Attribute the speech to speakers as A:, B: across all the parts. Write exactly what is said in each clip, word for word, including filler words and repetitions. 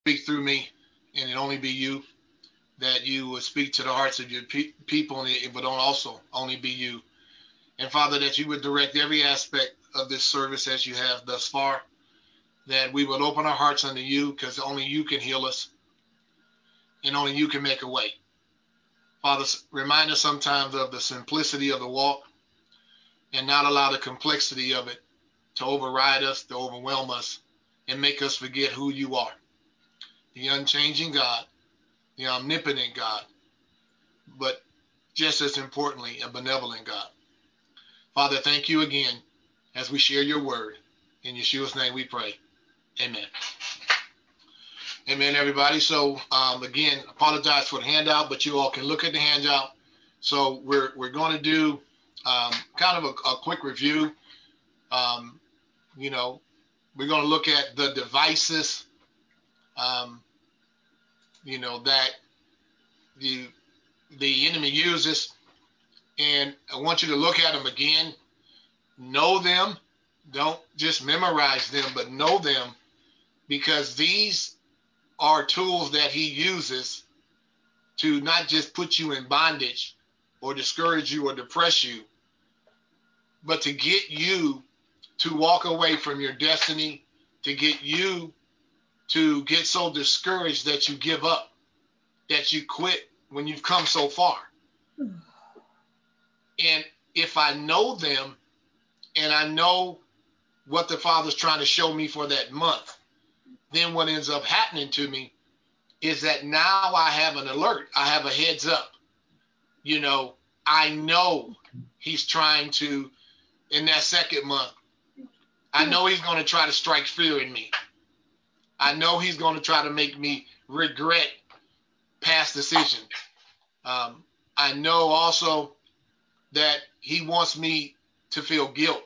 A: speak through me, and it only be you. That you would speak to the hearts of your pe- people, and it would also only be you. And Father, that you would direct every aspect of this service as you have thus far. That we would open our hearts unto you, because only you can heal us, and only you can make a way. Father, remind us sometimes of the simplicity of the walk, and not allow the complexity of it to override us, to overwhelm us, and make us forget who you are, the unchanging God, the omnipotent God, but just as importantly, a benevolent God. Father, thank you again as we share your word. In Yeshua's name we pray. Amen. Amen, everybody. So, um, again, apologize for the handout, but you all can look at the handout. So we're, we're going to do um, kind of a, a quick review. Um, you know, we're going to look at the devices, um, you know, that the, the enemy uses. And I want you to look at them again, know them. Don't just memorize them, but know them, because these are tools that he uses to not just put you in bondage or discourage you or depress you, but to get you to walk away from your destiny, to get you to get so discouraged that you give up, that you quit when you've come so far. And if I know them and I know what the Father's trying to show me for that month, then what ends up happening to me is that now I have an alert. I have a heads up. You know, I know he's trying to, in that second month, I know he's going to try to strike fear in me. I know he's going to try to make me regret past decisions. Um, I know also that he wants me to feel guilt.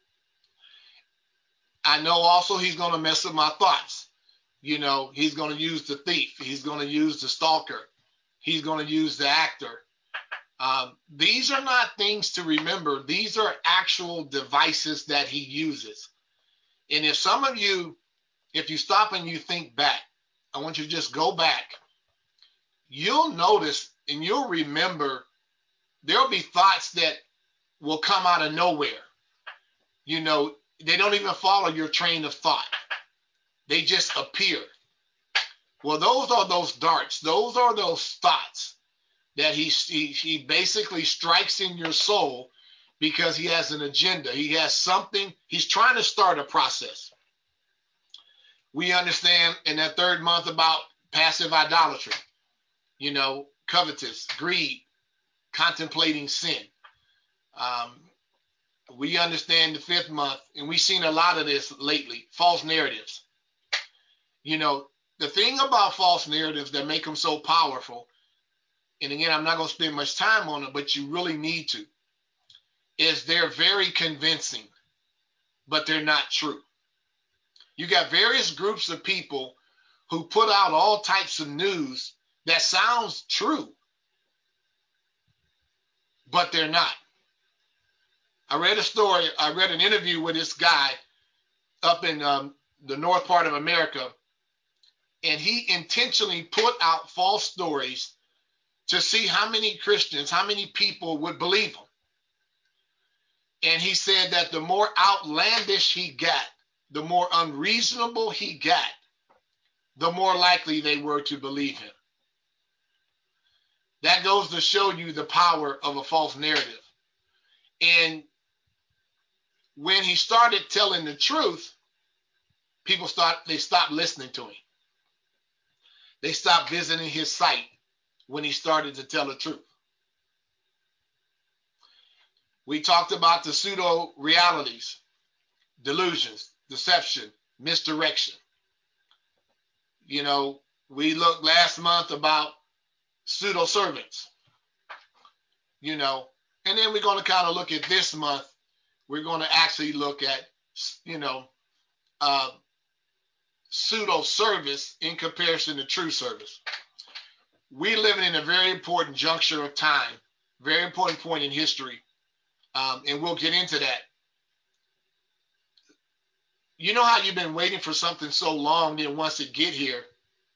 A: I know also he's going to mess with my thoughts. You know, he's going to use the thief. He's going to use the stalker. He's going to use the actor. Um, these are not things to remember. These are actual devices that he uses. And if some of you, if you stop and you think back, I want you to just go back. You'll notice and you'll remember there'll be thoughts that will come out of nowhere. You know, they don't even follow your train of thought. They just appear. Well, those are those darts. Those are those thoughts that he, he, he basically strikes in your soul because he has an agenda. He has something. He's trying to start a process. We understand in that third month about passive idolatry, you know, covetous, greed, contemplating sin. Um, we understand the fifth month, and we've seen a lot of this lately, false narratives. You know, the thing about false narratives that make them so powerful, and again, I'm not going to spend much time on it, but you really need to, is they're very convincing, but they're not true. You got various groups of people who put out all types of news that sounds true, but they're not. I read a story, I read an interview with this guy up in um, the north part of America, and he intentionally put out false stories to see how many Christians, how many people would believe him. And he said that the more outlandish he got, the more unreasonable he got, the more likely they were to believe him. That goes to show you the power of a false narrative. And when he started telling the truth, people start they stopped listening to him. They stopped visiting his site when he started to tell the truth. We talked about the pseudo realities, delusions, deception, misdirection. You know, we looked last month about pseudo servants, you know, and then we're going to kind of look at this month. We're going to actually look at, you know, uh, pseudo service in comparison to true service. We're living in a very important juncture of time, very important point in history, um, and we'll get into that. You know how you've been waiting for something so long, then once it get here,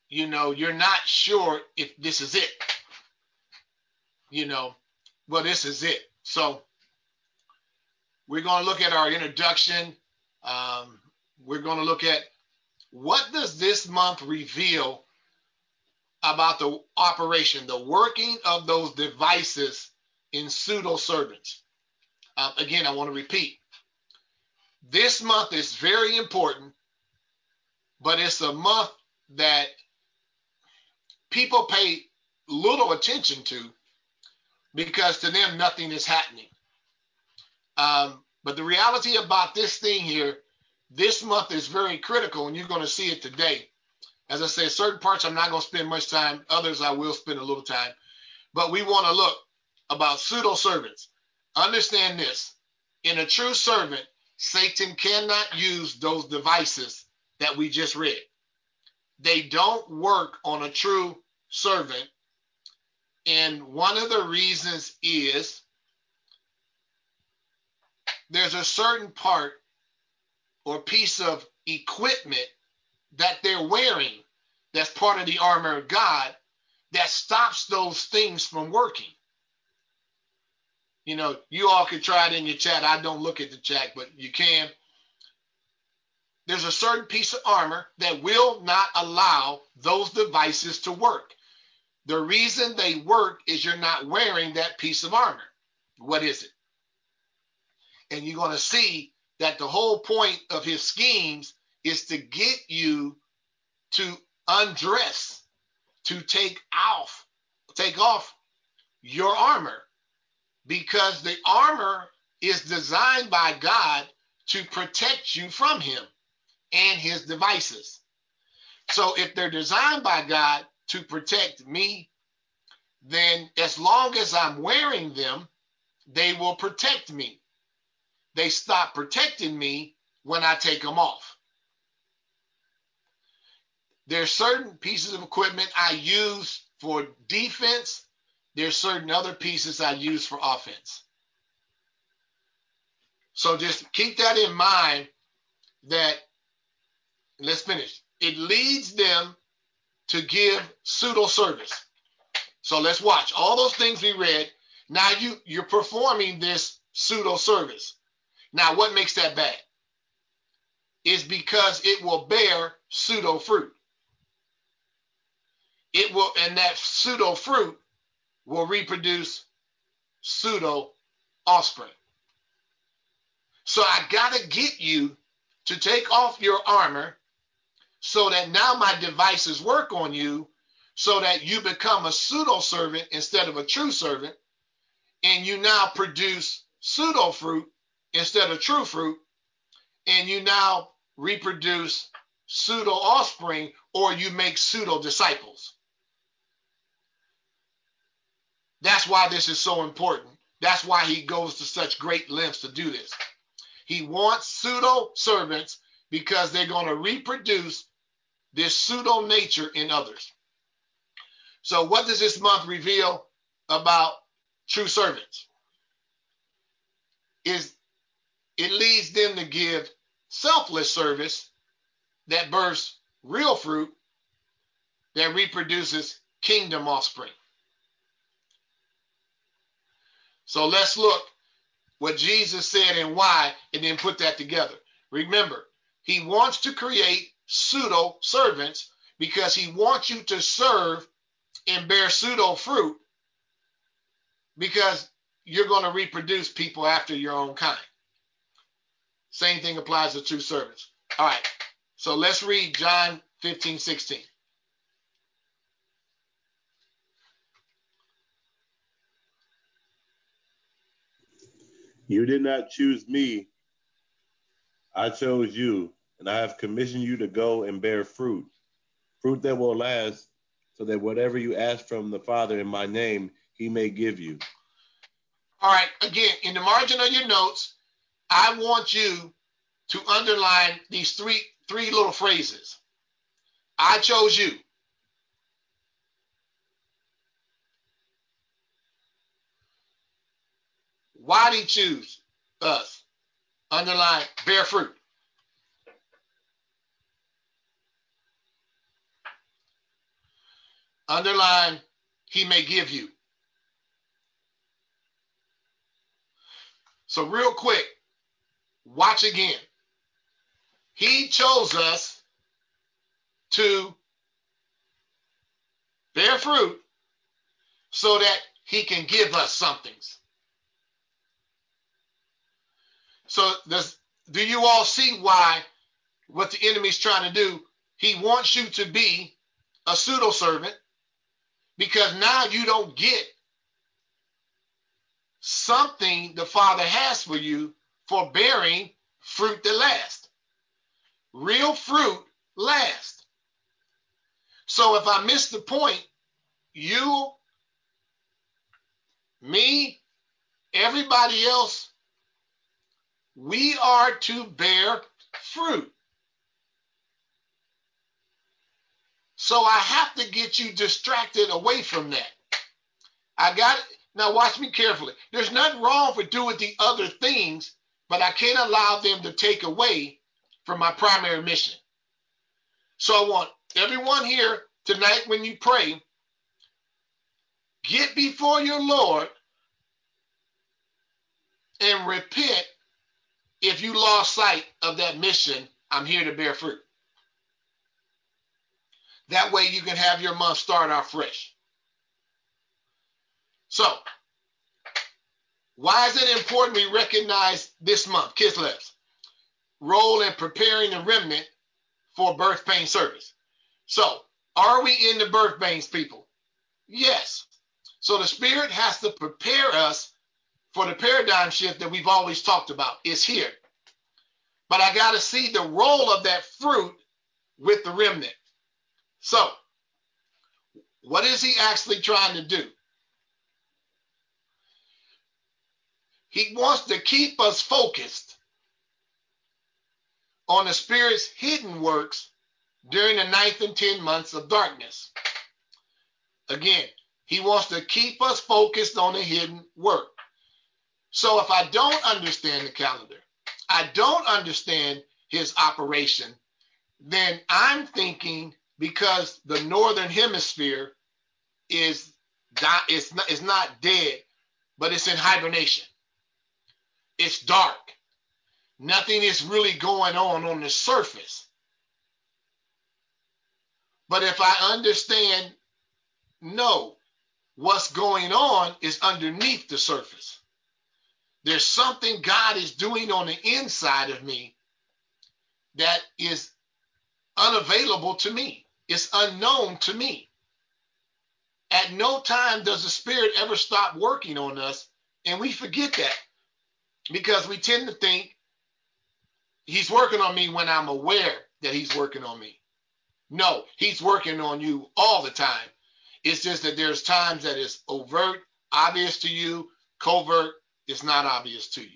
A: you know, you're not sure if this is it. You know, well, this is it. So we're going to look at our introduction. Um, we're going to look at what does this month reveal about the operation, the working of those devices in pseudo servants. Um, again, I want to repeat. This month is very important, but it's a month that people pay little attention to because to them nothing is happening. Um, but the reality about this thing here, this month is very critical, and you're going to see it today. As I said, certain parts I'm not going to spend much time. Others I will spend a little time. But we want to look about pseudo servants. Understand this. In a true servant, Satan cannot use those devices that we just read. They don't work on a true servant. And one of the reasons is there's a certain part or piece of equipment that they're wearing that's part of the armor of God that stops those things from working. You know, you all can try it in your chat. I don't look at the chat, but you can. There's a certain piece of armor that will not allow those devices to work. The reason they work is you're not wearing that piece of armor. What is it? And you're going to see that the whole point of his schemes is to get you to undress, to take off, take off your armor, because the armor is designed by God to protect you from him and his devices. So if they're designed by God to protect me, then as long as I'm wearing them, they will protect me. They stop protecting me when I take them off. There's certain pieces of equipment I use for defense. There's certain other pieces I use for offense. So just keep that in mind that, let's finish. It leads them to give pseudo service. So let's watch all those things we read. Now you, you're performing this pseudo service. Now what makes that bad? Is because it will bear pseudo fruit. It will, and that pseudo fruit will reproduce pseudo offspring. So I gotta get you to take off your armor so that now my devices work on you, so that you become a pseudo servant instead of a true servant, and you now produce pseudo fruit instead of true fruit, and you now reproduce pseudo offspring, or you make pseudo disciples. That's why this is so important. That's why he goes to such great lengths to do this. He wants pseudo servants because they're going to reproduce this pseudo nature in others. So what does this month reveal about true servants? Is it leads them to give selfless service that births real fruit that reproduces kingdom offspring. So let's look what Jesus said and why, and then put that together. Remember, he wants to create pseudo servants because he wants you to serve and bear pseudo fruit, because you're going to reproduce people after your own kind. Same thing applies to true servants. All right, so let's read John fifteen, sixteen.
B: You did not choose me, I chose you, and I have commissioned you to go and bear fruit, fruit that will last, so that whatever you ask from the Father in my name, he may give you.
A: All right, again, in the margin of your notes, I want you to underline these three, three little phrases. I chose you. Why did he choose us? Underline, bear fruit. Underline, he may give you. So real quick, watch again. He chose us to bear fruit so that he can give us something. So does, do you all see why what the enemy's trying to do? He wants you to be a pseudo servant because now you don't get something the Father has for you for bearing fruit that lasts. Real fruit lasts. So if I miss the point, you, me, everybody else, we are to bear fruit. So I have to get you distracted away from that. I got it. Now watch me carefully. There's nothing wrong for doing the other things, but I can't allow them to take away from my primary mission. So I want everyone here tonight when you pray, get before your Lord and repent if you lost sight of that mission. I'm here to bear fruit. That way you can have your month start out fresh. So, why is it important we recognize this month, Kislev's role in preparing the remnant for birth pain service? So, are we in the birth pains, people? Yes. So the Spirit has to prepare us for the paradigm shift that we've always talked about. It's here. But I got to see the role of that fruit with the remnant. So, what is he actually trying to do? He wants to keep us focused on the Spirit's hidden works during the ninth and tenth months of darkness. Again, he wants to keep us focused on the hidden work. So if I don't understand the calendar, I don't understand his operation, then I'm thinking because the northern hemisphere is it's not, it's not dead, but it's in hibernation. It's dark. Nothing is really going on on the surface. But if I understand, no, what's going on is underneath the surface. There's something God is doing on the inside of me that is unavailable to me. It's unknown to me. At no time does the Spirit ever stop working on us, and we forget that because we tend to think he's working on me when I'm aware that he's working on me. No, he's working on you all the time. It's just that there's times that it's overt, obvious to you, covert, it's not obvious to you.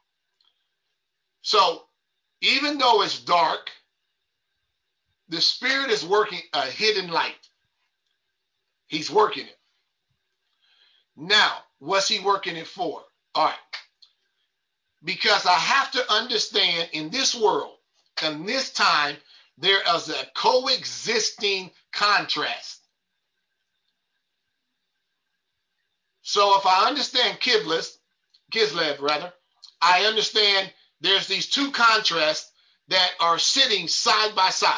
A: So even though it's dark, the Spirit is working a hidden light. He's working it. Now, what's he working it for? All right. Because I have to understand in this world, in this time, there is a coexisting contrast. So if I understand Kiblis, Kislev rather, I understand there's these two contrasts that are sitting side by side.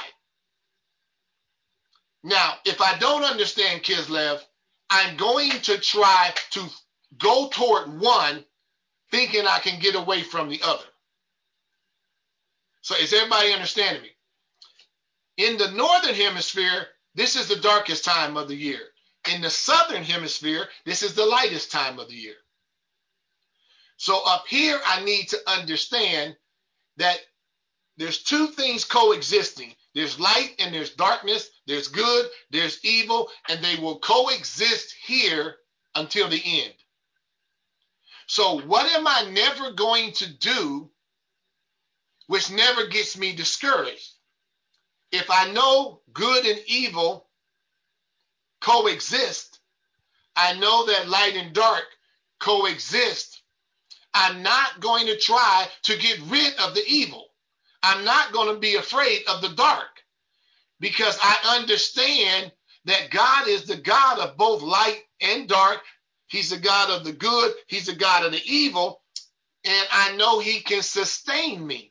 A: Now, if I don't understand Kislev, I'm going to try to go toward one thinking I can get away from the other. So is everybody understanding me? In the northern hemisphere, this is the darkest time of the year. In the southern hemisphere, this is the lightest time of the year. So up here, I need to understand that there's two things coexisting. There's light and there's darkness. There's good, there's evil, and they will coexist here until the end. So what am I never going to do which never gets me discouraged? If I know good and evil coexist, I know that light and dark coexist, I'm not going to try to get rid of the evil. I'm not going to be afraid of the dark because I understand that God is the God of both light and dark. He's the God of the good. He's the God of the evil. And I know he can sustain me.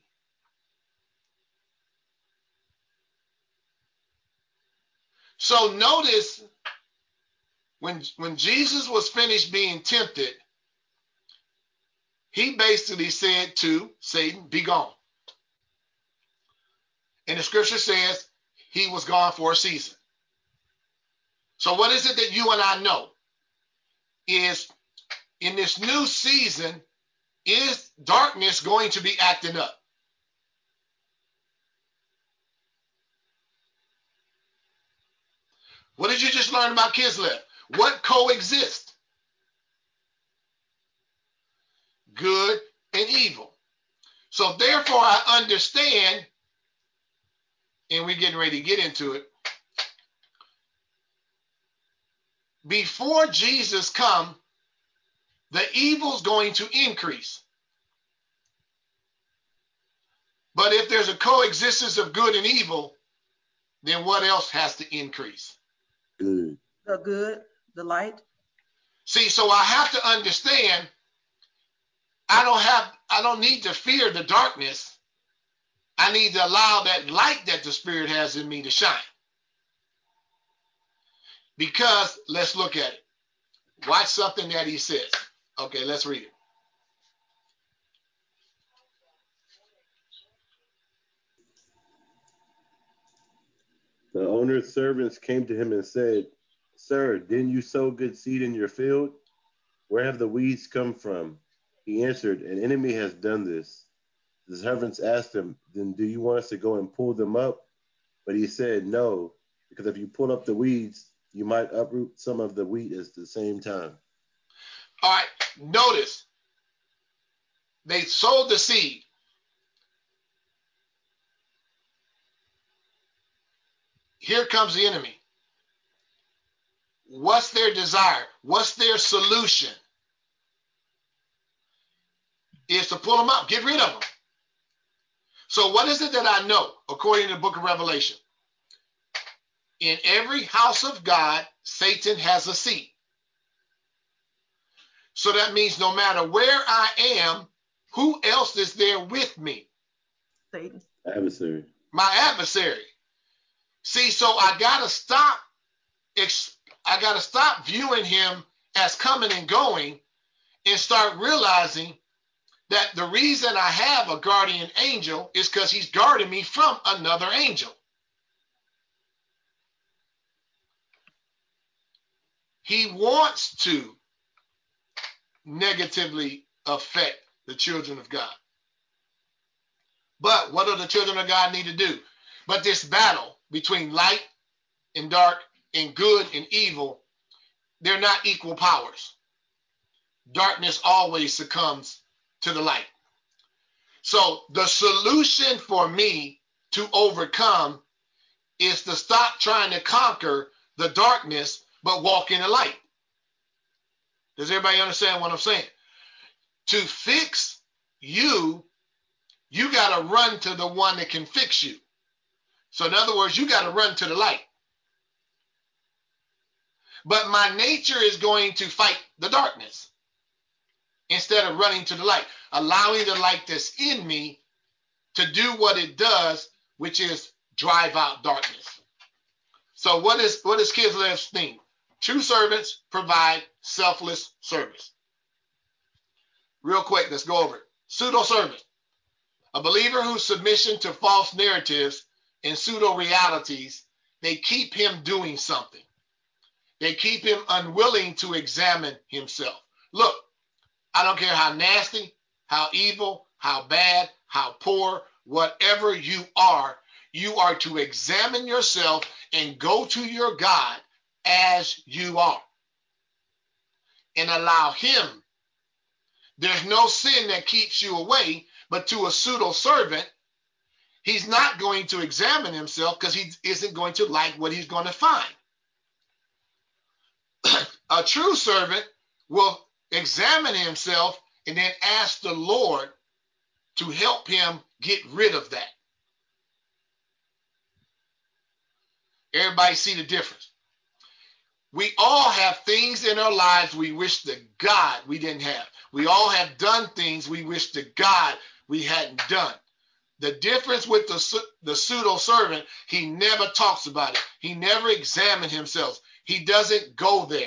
A: So notice when, when Jesus was finished being tempted, he basically said to Satan, be gone. And the scripture says he was gone for a season. So what is it that you and I know? Is in this new season, is darkness going to be acting up? What did you just learn about Kislev? What coexists? Good and evil. So therefore I understand, and we're getting ready to get into it. Before Jesus come, the evil's going to increase. But if there's a coexistence of good and evil, then what else has to increase?
B: Good.
C: The good, the light.
A: See, so I have to understand, I don't have, I don't need to fear the darkness. I need to allow that light that the Spirit has in me to shine. Because, let's look at it. Watch something that he says. Okay, let's read it.
B: The owner's servants came to him and said, Sir, didn't you sow good seed in your field? Where have the weeds come from? He answered, An enemy has done this. The servants asked him, Then do you want us to go and pull them up? But he said, No, because if you pull up the weeds, you might uproot some of the wheat at the same time.
A: All right, notice they sowed the seed. Here comes the enemy. What's their desire? What's their solution? Is to pull them up, get rid of them. So what is it that I know, according to the book of Revelation? In every house of God, Satan has a seat. So that means no matter where I am, who else is there with me?
C: Satan.
B: Adversary.
A: My adversary. See, so I gotta stop. I gotta stop viewing him as coming and going, and start realizing that the reason I have a guardian angel is because he's guarding me from another angel. He wants to negatively affect the children of God. But what do the children of God need to do? But this battle between light and dark and good and evil, they're not equal powers. Darkness always succumbs to the light. So the solution for me to overcome is to stop trying to conquer the darkness, but walk in the light. Does everybody understand what I'm saying? To fix you, you got to run to the one that can fix you. So in other words, you got to run to the light. But my nature is going to fight the darkness instead of running to the light, allowing the light that's in me to do what it does, which is drive out darkness. So what is what is Kislev's theme? True servants provide selfless service. Real quick, let's go over it. Pseudo-servant. A believer whose submission to false narratives and pseudo-realities, they keep him doing something. They keep him unwilling to examine himself. Look, I don't care how nasty, how evil, how bad, how poor, whatever you are, you are to examine yourself and go to your God as you are and allow him. There's no sin that keeps you away, but to a pseudo-servant, he's not going to examine himself because he isn't going to like what he's going to find. A true servant will examine himself and then ask the Lord to help him get rid of that. Everybody see the difference. We all have things in our lives we wish to God we didn't have. We all have done things we wish to God we hadn't done. The difference with the, the pseudo-servant, he never talks about it. He never examines himself. He doesn't go there.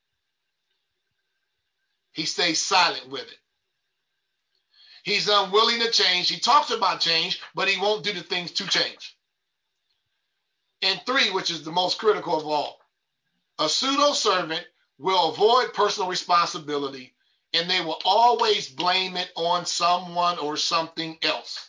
A: He stays silent with it. He's unwilling to change. He talks about change, but he won't do the things to change. And three, which is the most critical of all, a pseudo-servant will avoid personal responsibility, and they will always blame it on someone or something else.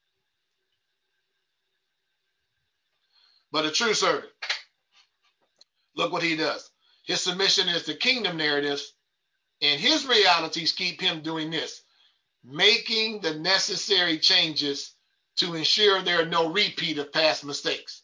A: But a true servant, look what he does. His submission is to kingdom narratives, and his realities keep him doing this, making the necessary changes to ensure there are no repeat of past mistakes.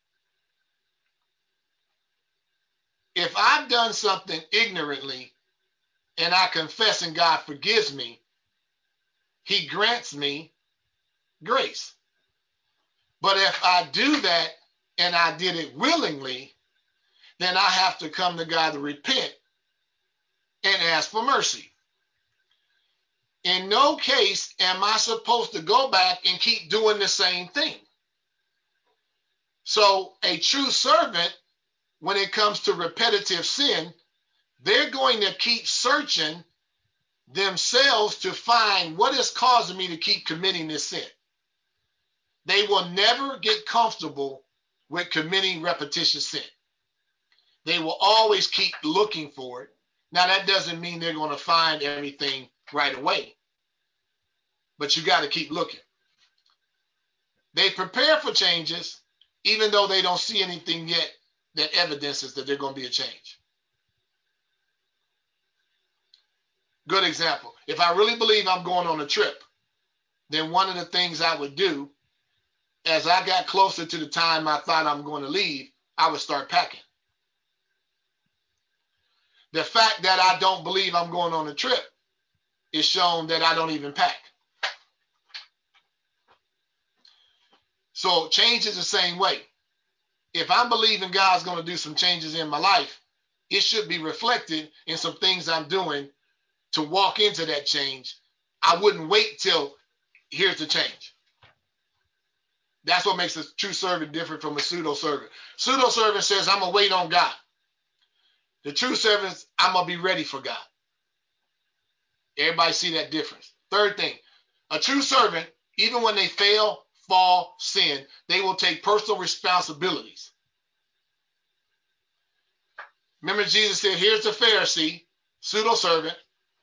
A: If I've done something ignorantly and I confess and God forgives me, he grants me grace. But if I do that and I did it willingly, then I have to come to God to repent and ask for mercy. In no case am I supposed to go back and keep doing the same thing. So a true servant, when it comes to repetitive sin, they're going to keep searching themselves to find what is causing me to keep committing this sin. They will never get comfortable with committing repetitious sin. They will always keep looking for it. Now, that doesn't mean they're going to find everything right away, but you got to keep looking. They prepare for changes, even though they don't see anything yet that evidences that they're going to be a change. Good example. If I really believe I'm going on a trip, then one of the things I would do, as I got closer to the time I thought I'm going to leave, I would start packing. The fact that I don't believe I'm going on a trip is shown that I don't even pack. So change is the same way. If I'm believing God's going to do some changes in my life, it should be reflected in some things I'm doing to walk into that change. I wouldn't wait till here's the change. That's what makes a true servant different from a pseudo-servant. Pseudo-servant says, I'm going to wait on God. The true servant, I'm going to be ready for God. Everybody see that difference. Third thing, a true servant, even when they fail, fall, sin, they will take personal responsibilities. Remember, Jesus said, here's the Pharisee, pseudo-servant.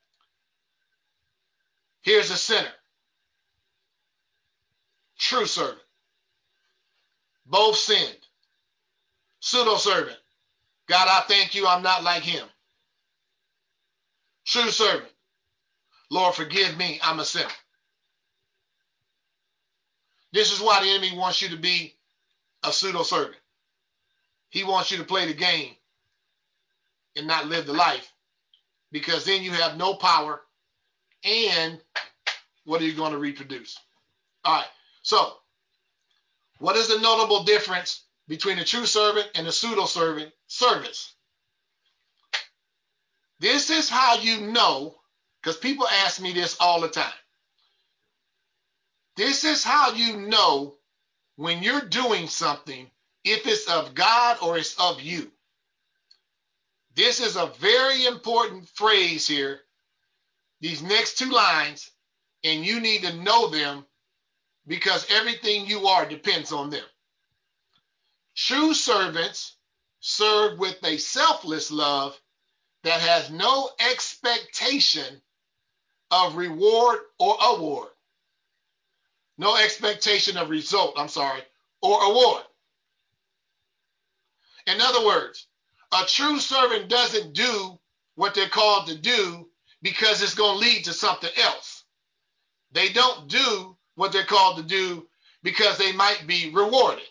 A: Here's the sinner, true servant. Both sinned. Pseudo-servant, God, I thank you, I'm not like him. True servant, Lord, forgive me, I'm a sinner. This is why the enemy wants you to be a pseudo-servant. He wants you to play the game and not live the life, because then you have no power, and what are you going to reproduce? All right, so what is the notable difference between a true servant and a pseudo-servant? Service. This is how you know, because people ask me this all the time. This is how you know when you're doing something, if it's of God or it's of you. This is a very important phrase here, these next two lines, and you need to know them because everything you are depends on them. True servants serve with a selfless love that has no expectation of reward or award. No expectation of result, I'm sorry, or award. In other words, a true servant doesn't do what they're called to do because it's going to lead to something else. They don't do what they're called to do because they might be rewarded.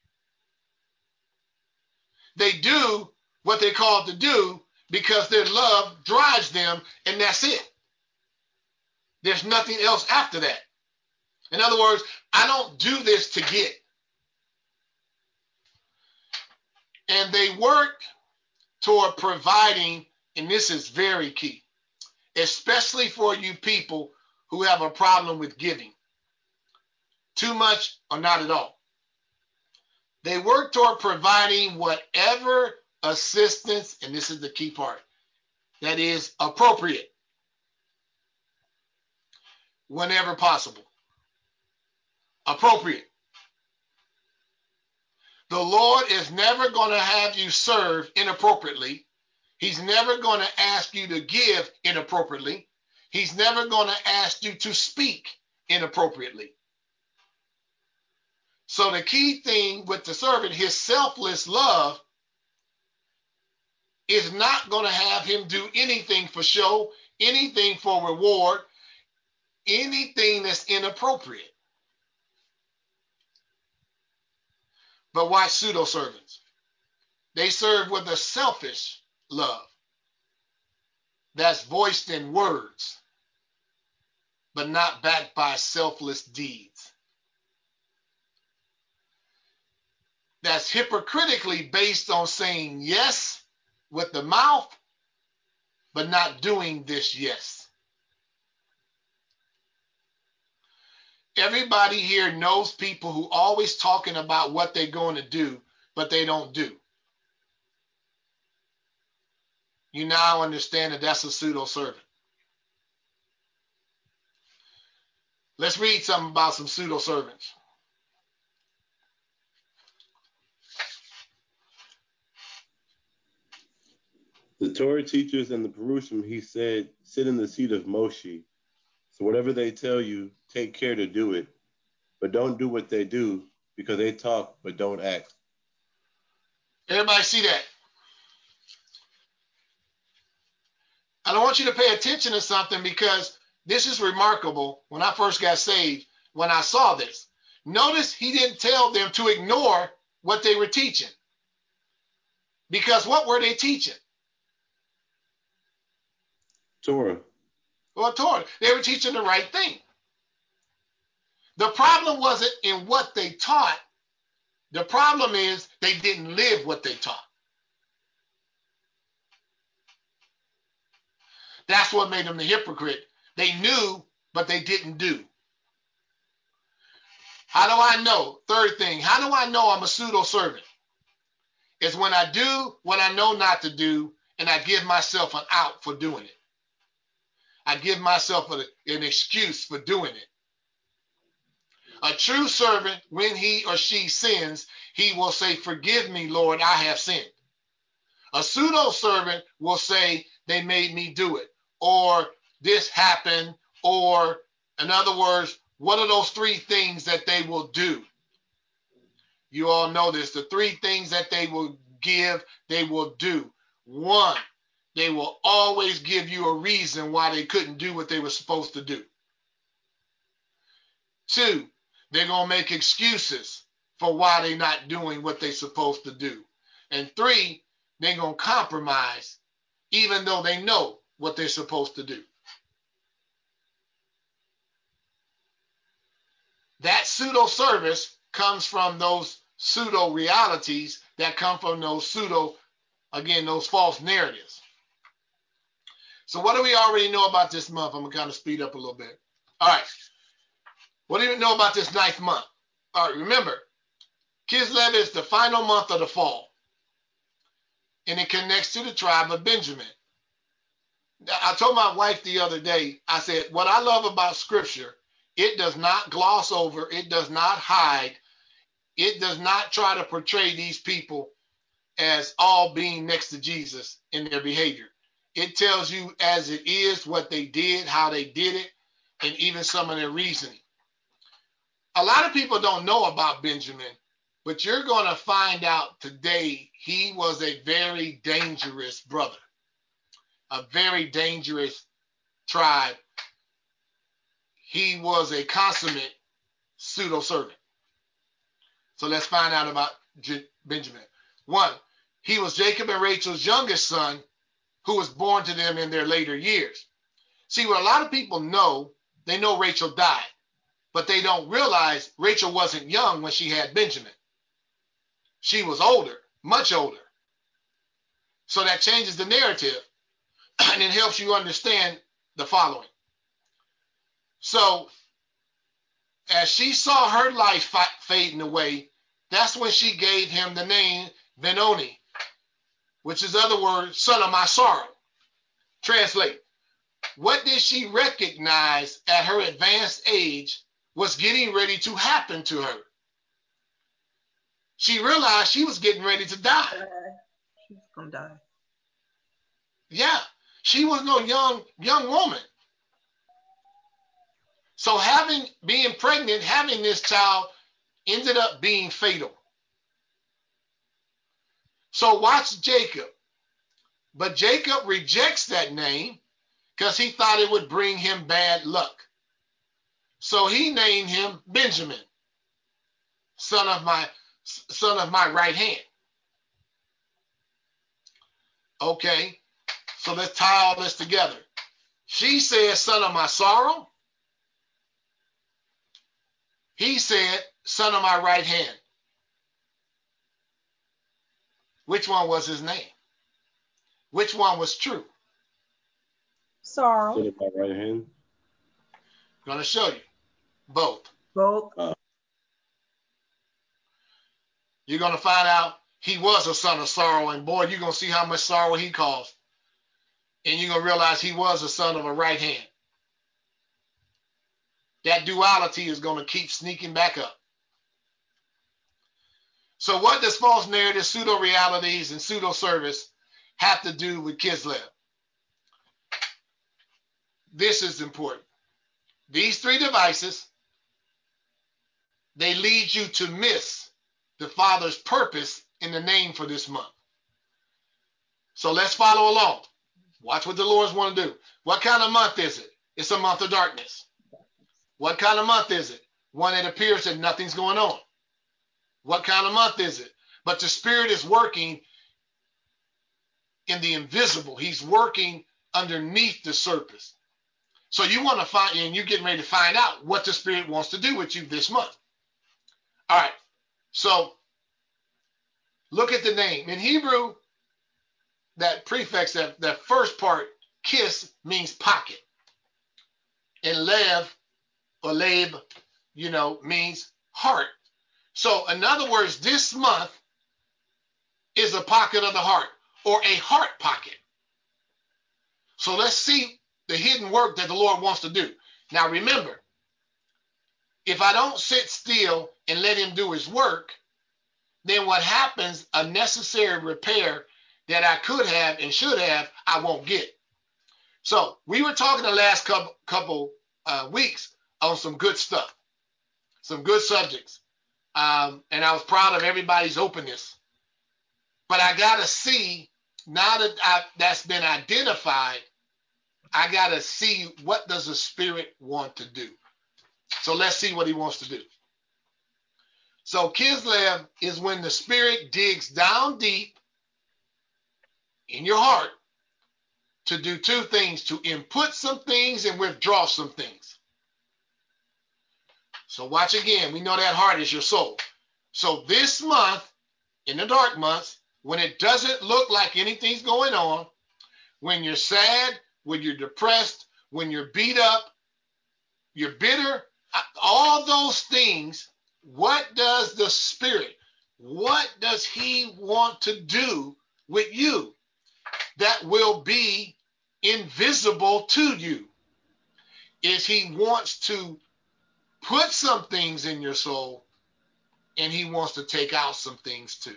A: They do what they're called to do because their love drives them, and that's it. There's nothing else after that. In other words, I don't do this to get. And they work toward providing, and this is very key, especially for you people who have a problem with giving, too much or not at all. They work toward providing whatever assistance, and this is the key part, that is appropriate whenever possible. Appropriate. The Lord is never going to have you serve inappropriately. He's never going to ask you to give inappropriately. He's never going to ask you to speak inappropriately. So the key thing with the servant, his selfless love, is not going to have him do anything for show, anything for reward, anything that's inappropriate. But watch pseudo-servants. They serve with a selfish love that's voiced in words, but not backed by selfless deeds. That's hypocritically based on saying yes with the mouth, but not doing this yes. Everybody here knows people who always talking about what they're going to do, but they don't do. You now understand that that's a pseudo-servant. Let's read something about some pseudo-servants.
B: The Torah teachers and the Perushim, he said, sit in the seat of Moshe. So whatever they tell you, take care to do it. But don't do what they do, because they talk but don't act.
A: Everybody see that? I don't want you to pay attention to something, because this is remarkable. When I first got saved, when I saw this, notice he didn't tell them to ignore what they were teaching. Because what were they teaching?
B: Torah.
A: Well, Torah. They were teaching the right thing. The problem wasn't in what they taught. The problem is they didn't live what they taught. That's what made them the hypocrite. They knew, but they didn't do. How do I know? Third thing, how do I know I'm a pseudo-servant? It's when I do what I know not to do, and I give myself an out for doing it. I give myself a, an excuse for doing it. A true servant, when he or she sins, he will say, forgive me, Lord, I have sinned. A pseudo-servant will say, they made me do it, or this happened, or in other words, what are those three things that they will do? You all know this. The three things that they will give, they will do. One, they will always give you a reason why they couldn't do what they were supposed to do. Two, they're going to make excuses for why they're not doing what they're supposed to do. And three, they're going to compromise even though they know what they're supposed to do. That pseudo-service comes from those pseudo-realities that come from those pseudo, again, those false narratives. So what do we already know about this month? I'm going to kind of speed up a little bit. All right. What do you know about this ninth month? All right, remember, Kislev is the final month of the fall, and it connects to the tribe of Benjamin. I told my wife the other day, I said, what I love about Scripture, it does not gloss over, it does not hide, it does not try to portray these people as all being next to Jesus in their behavior. It tells you as it is what they did, how they did it, and even some of their reasoning. A lot of people don't know about Benjamin, but you're going to find out today he was a very dangerous brother, a very dangerous tribe. He was a consummate pseudo-servant. So let's find out about J- Benjamin. One, he was Jacob and Rachel's youngest son, who was born to them in their later years. See, what a lot of people know, they know Rachel died, but they don't realize Rachel wasn't young when she had Benjamin. She was older, much older. So that changes the narrative and it helps you understand the following. So as she saw her life fading away, that's when she gave him the name Benoni, which is other word, son of my sorrow. Translate. What did she recognize at her advanced age was getting ready to happen to her? She realized she was getting ready to die.
C: She's gonna die.
A: Yeah, she was no young young woman. So having being pregnant, having this child ended up being fatal. So watch Jacob. But Jacob rejects that name because he thought it would bring him bad luck. So he named him Benjamin, son of my son of my right hand. Okay, so let's tie all this together. She said, son of my sorrow. He said, son of my right hand. Which one was his name? Which one was true?
C: Sorrow.
B: Sit at my right hand.
A: Going to show you both.
C: Both.
B: Uh,
A: You're going to find out he was a son of sorrow, and boy, you're going to see how much sorrow he caused. And you're going to realize he was a son of a right hand. That duality is going to keep sneaking back up. So what does false narrative, pseudo-realities, and pseudo-service have to do with Kislev? This is important. These three devices, they lead you to miss the Father's purpose in the name for this month. So let's follow along. Watch what the Lord's want to do. What kind of month is it? It's a month of darkness. What kind of month is it? One that appears that nothing's going on. What kind of month is it? But the Spirit is working in the invisible. He's working underneath the surface. So you want to find, and you're getting ready to find out what the Spirit wants to do with you this month. All right. So look at the name. In Hebrew, that prefix, that, that first part, kiss, means pocket. And lev, or lab, you know, means heart. So in other words, this month is a pocket of the heart, or a heart pocket. So let's see the hidden work that the Lord wants to do. Now remember, if I don't sit still and let him do his work, then what happens, a necessary repair that I could have and should have, I won't get. So we were talking the last couple, couple uh, weeks on some good stuff, some good subjects. Um, and I was proud of everybody's openness. But I got to see, now that I, that's been identified, I got to see what does the Spirit want to do. So let's see what he wants to do. So Kislev is when the Spirit digs down deep in your heart to do two things, to input some things and withdraw some things. So watch again. We know that heart is your soul. So this month, in the dark months, when it doesn't look like anything's going on, when you're sad, when you're depressed, when you're beat up, you're bitter, all those things, what does the Spirit, what does he want to do with you that will be invisible to you? Is he wants to put some things in your soul, and he wants to take out some things too.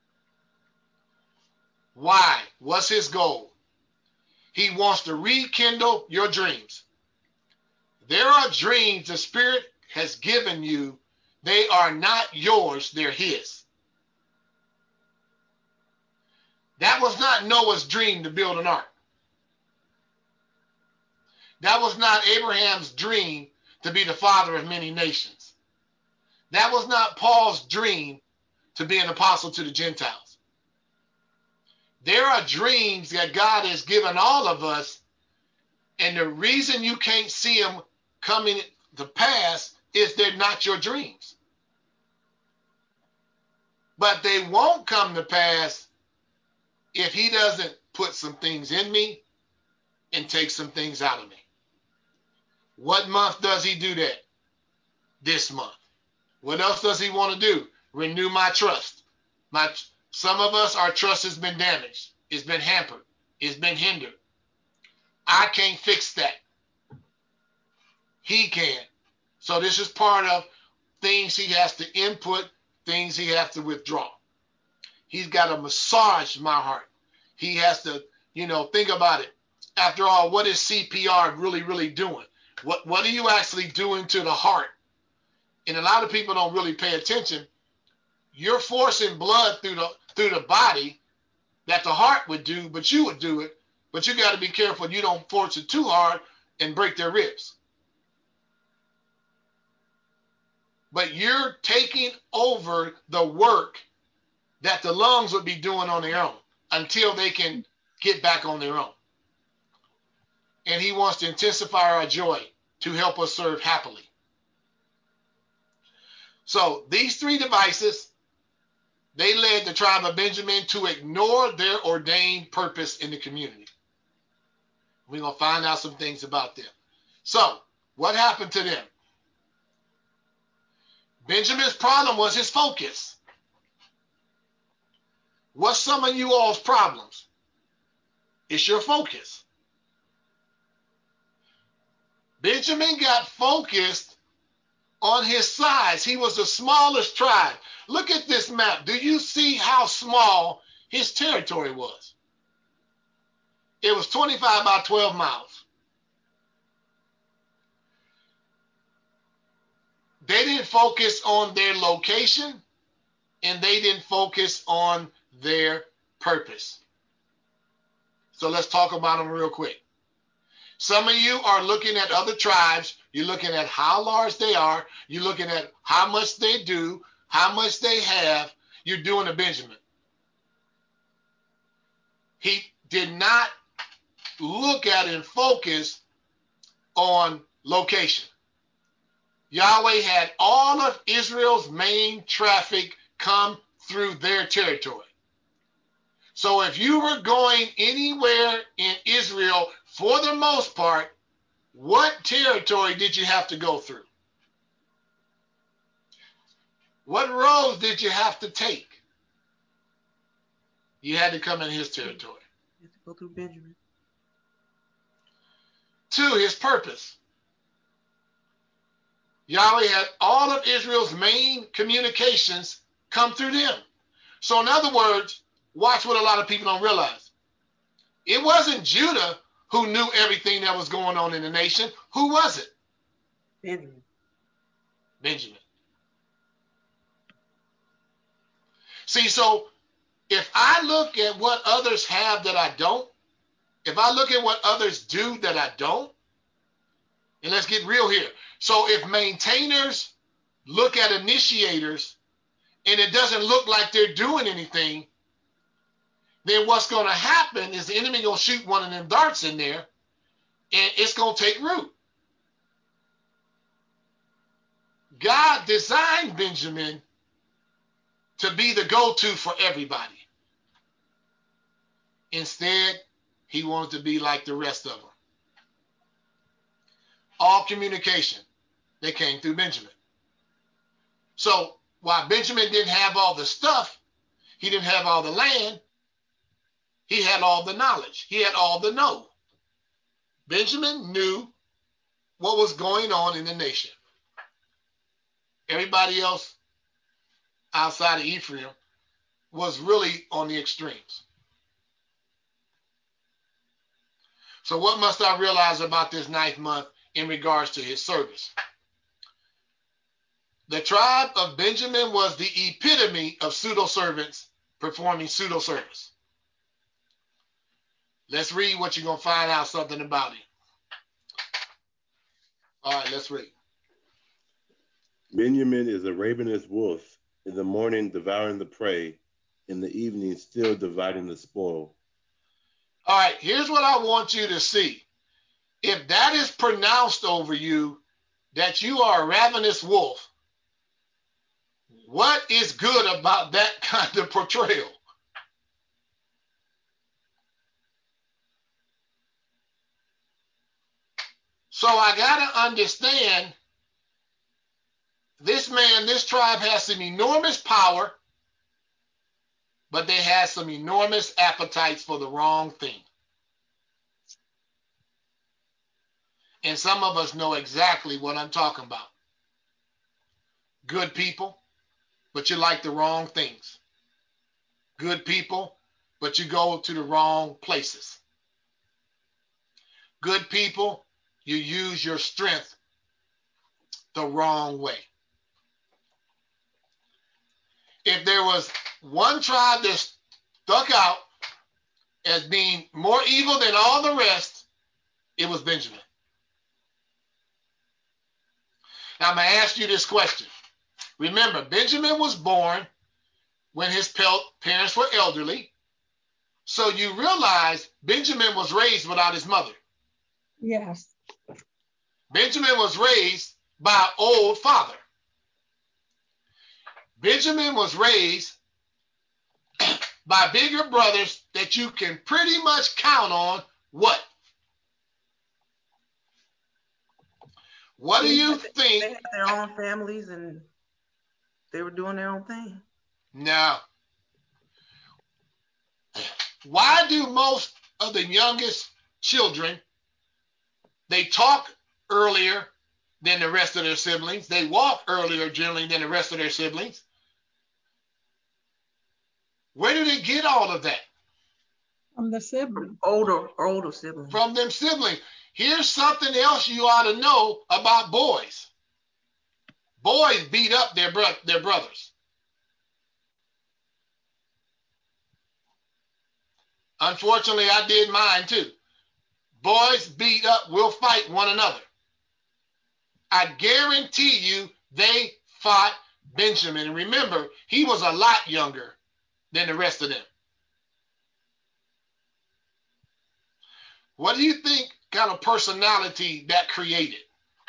A: Why? What's his goal? He wants to rekindle your dreams. There are dreams the Spirit has given you. They are not yours, they're his. That was not Noah's dream to build an ark. That was not Abraham's dream to be the father of many nations. That was not Paul's dream to be an apostle to the Gentiles. There are dreams that God has given all of us, and the reason you can't see them coming to pass is they're not your dreams. But they won't come to pass if he doesn't put some things in me and take some things out of me. What month does he do that? This month. What else does he want to do? Renew my trust. My, some of us, our trust has been damaged. It's been hampered. It's been hindered. I can't fix that. He can. So this is part of things he has to input, things he has to withdraw. He's got to massage my heart. He has to, you know, think about it. After all, what is C P R really, really doing? What, what are you actually doing to the heart? And a lot of people don't really pay attention. You're forcing blood through the through the body that the heart would do, but you would do it. But you got to be careful you don't force it too hard and break their ribs. But you're taking over the work that the lungs would be doing on their own until they can get back on their own. And he wants to intensify our joy to help us serve happily. So these three devices, they led the tribe of Benjamin to ignore their ordained purpose in the community. We're going to find out some things about them. So what happened to them? Benjamin's problem was his focus. What's some of you all's problems? It's your focus. Benjamin got focused on his size. He was the smallest tribe. Look at this map. Do you see how small his territory was? It was twenty-five by twelve miles. They didn't focus on their location, and they didn't focus on their purpose. So let's talk about them real quick. Some of you are looking at other tribes. You're looking at how large they are. You're looking at how much they do, how much they have. You're doing a Benjamin. He did not look at and focus on location. Yahweh had all of Israel's main traffic come through their territory. So if you were going anywhere in Israel, for the most part, what territory did you have to go through? What roads did you have to take? You had to come in his territory.
C: You have to go through Benjamin.
A: Two, his purpose. Yahweh had all of Israel's main communications come through them. So in other words, watch what a lot of people don't realize. It wasn't Judah who knew everything that was going on in the nation. Who was it?
C: Benjamin.
A: Benjamin. See, so if I look at what others have that I don't, if I look at what others do that I don't, and let's get real here. So if maintainers look at initiators and it doesn't look like they're doing anything, then what's going to happen is the enemy going to shoot one of them darts in there and it's going to take root. God designed Benjamin to be the go-to for everybody. Instead, he wanted to be like the rest of them. All communication, they came through Benjamin. So while Benjamin didn't have all the stuff, he didn't have all the land, he had all the knowledge. He had all the know. Benjamin knew what was going on in the nation. Everybody else outside of Ephraim was really on the extremes. So what must I realize about this ninth month in regards to his service? The tribe of Benjamin was the epitome of pseudo-servants performing pseudo-service. Let's read what you're going to find out something about him. All right, let's read.
B: Benjamin is a ravenous wolf, in the morning devouring the prey, in the evening still dividing the spoil.
A: All right, here's what I want you to see. If that is pronounced over you, that you are a ravenous wolf, what is good about that kind of portrayal? So I got to understand this man, this tribe has some enormous power, but they have some enormous appetites for the wrong thing. And some of us know exactly what I'm talking about. Good people, but you like the wrong things. Good people, but you go to the wrong places. Good people, you use your strength the wrong way. If there was one tribe that stuck out as being more evil than all the rest, it was Benjamin. Now I'm going to ask you this question. Remember, Benjamin was born when his parents were elderly. So you realize Benjamin was raised without his mother.
D: Yes.
A: Benjamin was raised by an old father. Benjamin was raised by bigger brothers that you can pretty much count on what? What do you think?
C: They had their own families and they were doing their own thing.
A: No. Why do most of the youngest children, they talk earlier than the rest of their siblings? They walk earlier generally than the rest of their siblings. Where do they get all of that?
D: From the siblings.
C: Older, older siblings.
A: From them siblings. Here's something else you ought to know about boys. Boys beat up their, bro- their brothers. Unfortunately, I did mine too. Boys beat up, will fight one another. I guarantee you they fought Benjamin. And remember, he was a lot younger than the rest of them. What do you think kind of personality that created?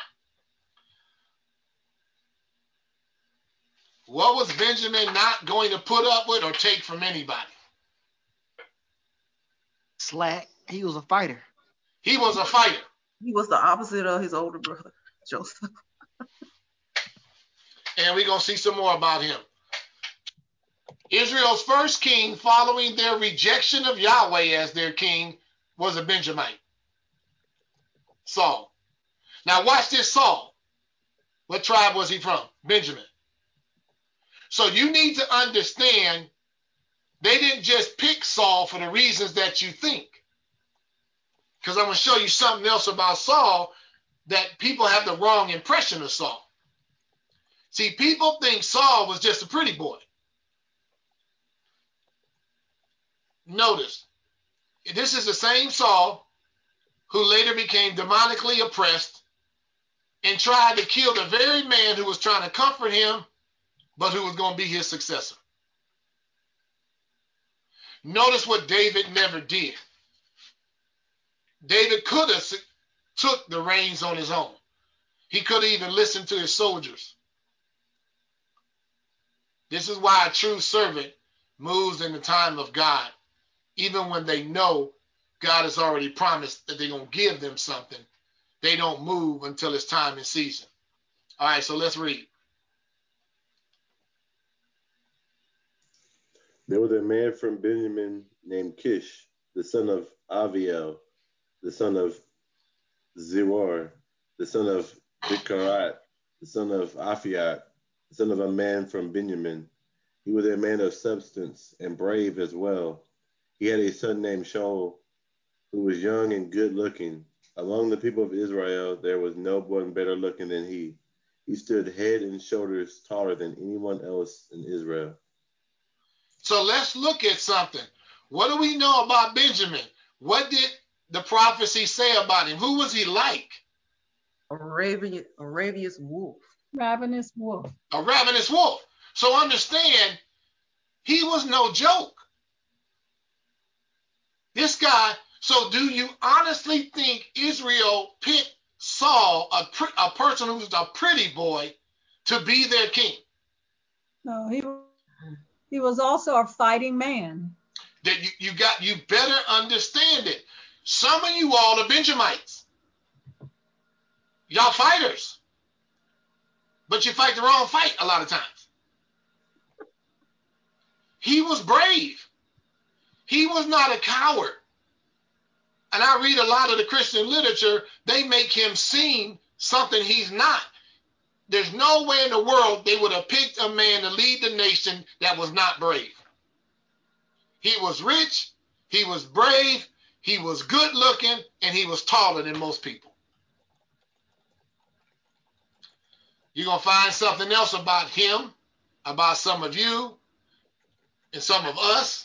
A: What was Benjamin not going to put up with or take from anybody?
E: Slack. He was a fighter.
A: He was a fighter.
C: He was the opposite of his older brother, Joseph.
A: And we're going to see some more about him. Israel's first king following their rejection of Yahweh as their king was a Benjamite, Saul. Now watch this Saul. What tribe was he from? Benjamin. So you need to understand they didn't just pick Saul for the reasons that you think. Because I'm going to show you something else about Saul that people have the wrong impression of Saul. See, people think Saul was just a pretty boy. Notice, this is the same Saul who later became demonically oppressed and tried to kill the very man who was trying to comfort him, but who was going to be his successor. Notice what David never did. David could have took the reins on his own. He could have even listened to his soldiers. This is why a true servant moves in the time of God, even when they know God has already promised that they're going to give them something. They don't move until it's time and season. All right, so let's read.
B: There was a man from Benjamin named Kish, the son of Aviel, the son of Zeror, the son of Bikarat, the son of Aphiat, the son of a man from Benjamin. He was a man of substance and brave as well. He had a son named Shaul, who was young and good looking. Among the people of Israel, there was no one better looking than he. He stood head and shoulders taller than anyone else in Israel.
A: So let's look at something. What do we know about Benjamin? What did the prophecy say about him? Who was he like?
C: A ravenous, a ravenous wolf.
D: Ravenous wolf.
A: A ravenous wolf. So understand, he was no joke. This guy, so do you honestly think Israel picked Saul, a, a person who was a pretty boy, to be their king?
D: No, he he was also a fighting man.
A: That you, you got you better understand it. Some of you all are Benjamites. Y'all fighters, but you fight the wrong fight a lot of times. He was brave. He was not a coward. And I read a lot of the Christian literature, they make him seem something he's not. There's no way in the world they would have picked a man to lead the nation that was not brave. He was rich, he was brave, he was good looking, and he was taller than most people. You're going to find something else about him, about some of you, and some of us.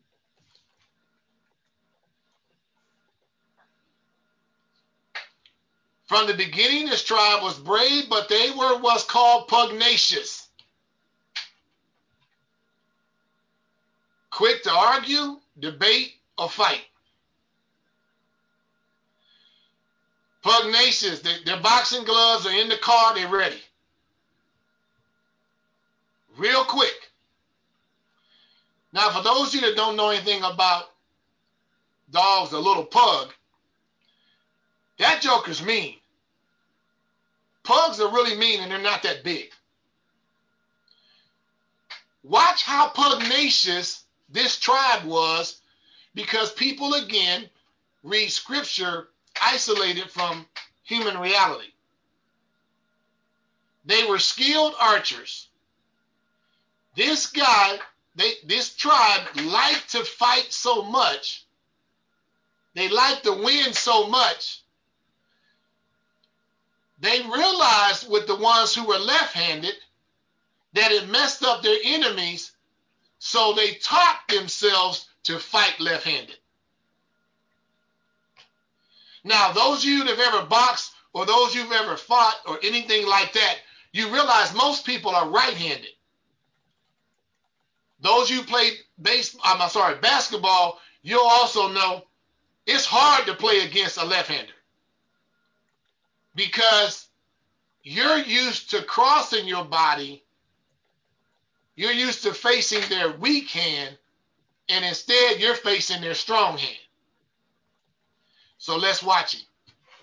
A: From the beginning, this tribe was brave, but they were what's called pugnacious. Quick to argue, debate, or fight. Pugnacious, they, their boxing gloves are in the car, they're ready. Real quick. Now, for those of you that don't know anything about dogs, a little pug, that joker's mean. Pugs are really mean and they're not that big. Watch how pugnacious this tribe was, because people, again, read scripture isolated from human reality. They were skilled archers. This guy, they, this tribe liked to fight so much, they liked to win so much, they realized with the ones who were left-handed that it messed up their enemies, so they taught themselves to fight left-handed. Now, those of you that have ever boxed or those you've ever fought or anything like that, you realize most people are right-handed. Those you play base, I'm sorry, basketball, you'll also know it's hard to play against a left-hander because you're used to crossing your body, you're used to facing their weak hand, and instead you're facing their strong hand. So let's watch it.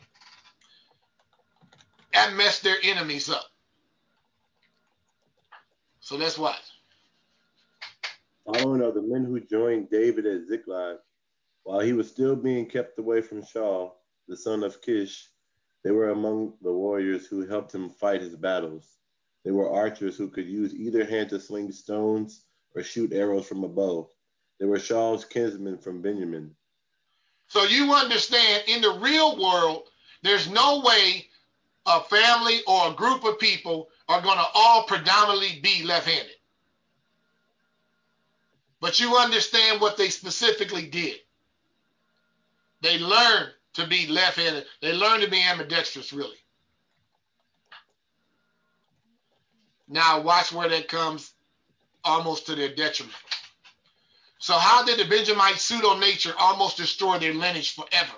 A: That messed their enemies up. So let's watch.
B: Following are the men who joined David at Ziklag, while he was still being kept away from Shaul, the son of Kish. They were among the warriors who helped him fight his battles. They were archers who could use either hand to sling stones or shoot arrows from a bow. They were Shaul's kinsmen from Benjamin.
A: So you understand, in the real world, there's no way a family or a group of people are going to all predominantly be left-handed. But you understand what they specifically did. They learned to be left-handed. They learned to be ambidextrous, really. Now watch where that comes almost to their detriment. So how did the Benjamite pseudo-nature almost destroy their lineage forever?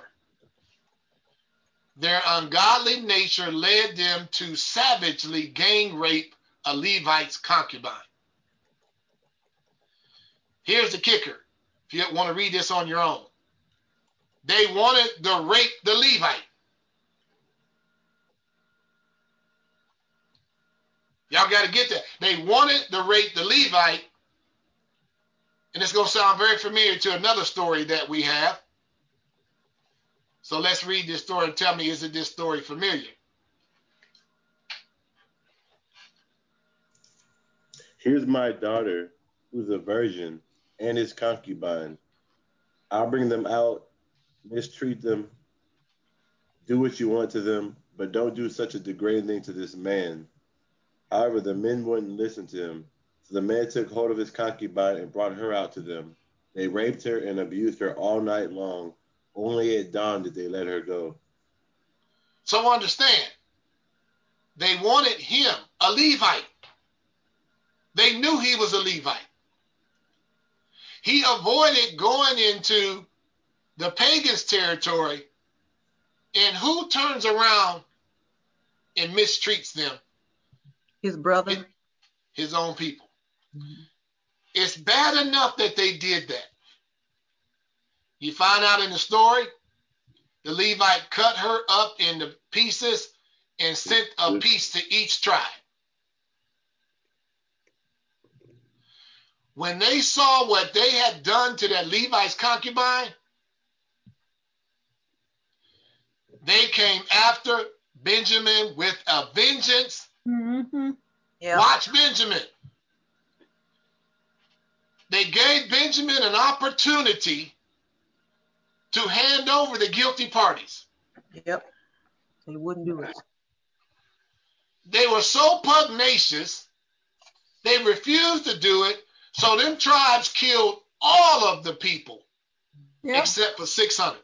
A: Their ungodly nature led them to savagely gang rape a Levite's concubine. Here's the kicker, if you want to read this on your own. They wanted to rape the Levite. Y'all got to get that. They wanted to rape the Levite, and it's going to sound very familiar to another story that we have. So let's read this story and tell me, is it this story familiar?
B: Here's my daughter, who's a virgin, and his concubine. I'll bring them out, mistreat them, do what you want to them, but don't do such a degrading thing to this man. However, the men wouldn't listen to him. So the man took hold of his concubine and brought her out to them. They raped her and abused her all night long. Only at dawn did they let her go.
A: So understand, they wanted him, a Levite. They knew he was a Levite. He avoided going into the pagans' territory, and who turns around and mistreats them?
C: His brother.
A: His, his own people. Mm-hmm. It's bad enough that they did that. You find out in the story, the Levite cut her up into pieces and sent a piece to each tribe. When they saw what they had done to that Levite's concubine, they came after Benjamin with a vengeance.
D: Mm-hmm.
C: Yeah.
A: Watch Benjamin. They gave Benjamin an opportunity to hand over the guilty parties.
C: Yep. They wouldn't do it.
A: They were so pugnacious, they refused to do it, so them tribes killed all of the people
D: Yep.
A: except for six hundred.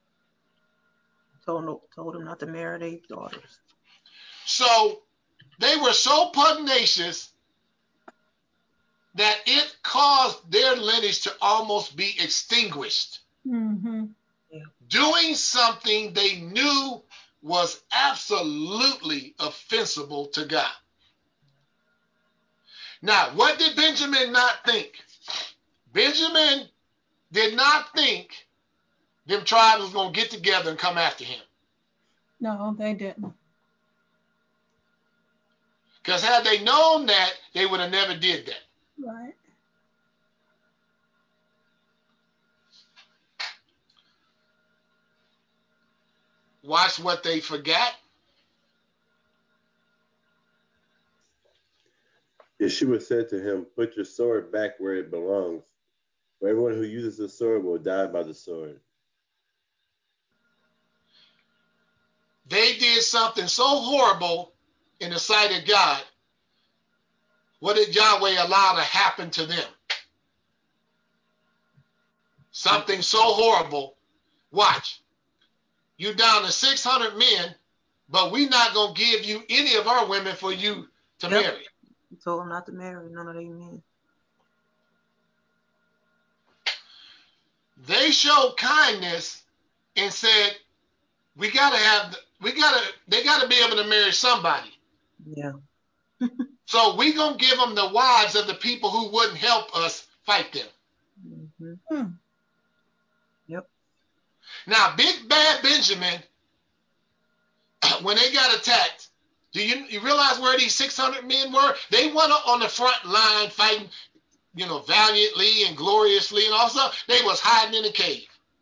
C: Told them, told them not to marry their daughters.
A: So they were so pugnacious that it caused their lineage to almost be extinguished.
D: Mm-hmm.
A: Doing something they knew was absolutely offensible to God. Now, what did Benjamin not think? Benjamin did not think them tribes was going to get together and come after him.
D: No, they didn't.
A: Because had they known that, they would have never did that.
D: Right.
A: Watch what they forgot.
B: Yeshua said to him, "Put your sword back where it belongs. For everyone who uses the sword will die by the sword."
A: They did something so horrible in the sight of God. What did Yahweh allow to happen to them? Something so horrible. Watch. You down to six hundred men, but we're not going to give you any of our women for you to
C: Yep.
A: marry.
C: He told them not to marry none of their men.
A: They showed kindness and said, we got to have, we got to, they got to be able to marry somebody.
C: Yeah.
A: So we going to give them the wives of the people who wouldn't help us fight them.
C: Mm-hmm.
D: Hmm.
C: Yep.
A: Now, Big Bad Benjamin, when they got attacked, do you, you realize where these six hundred men were? They weren't on the front line fighting, you know, valiantly and gloriously and all stuff. They was hiding in a cave.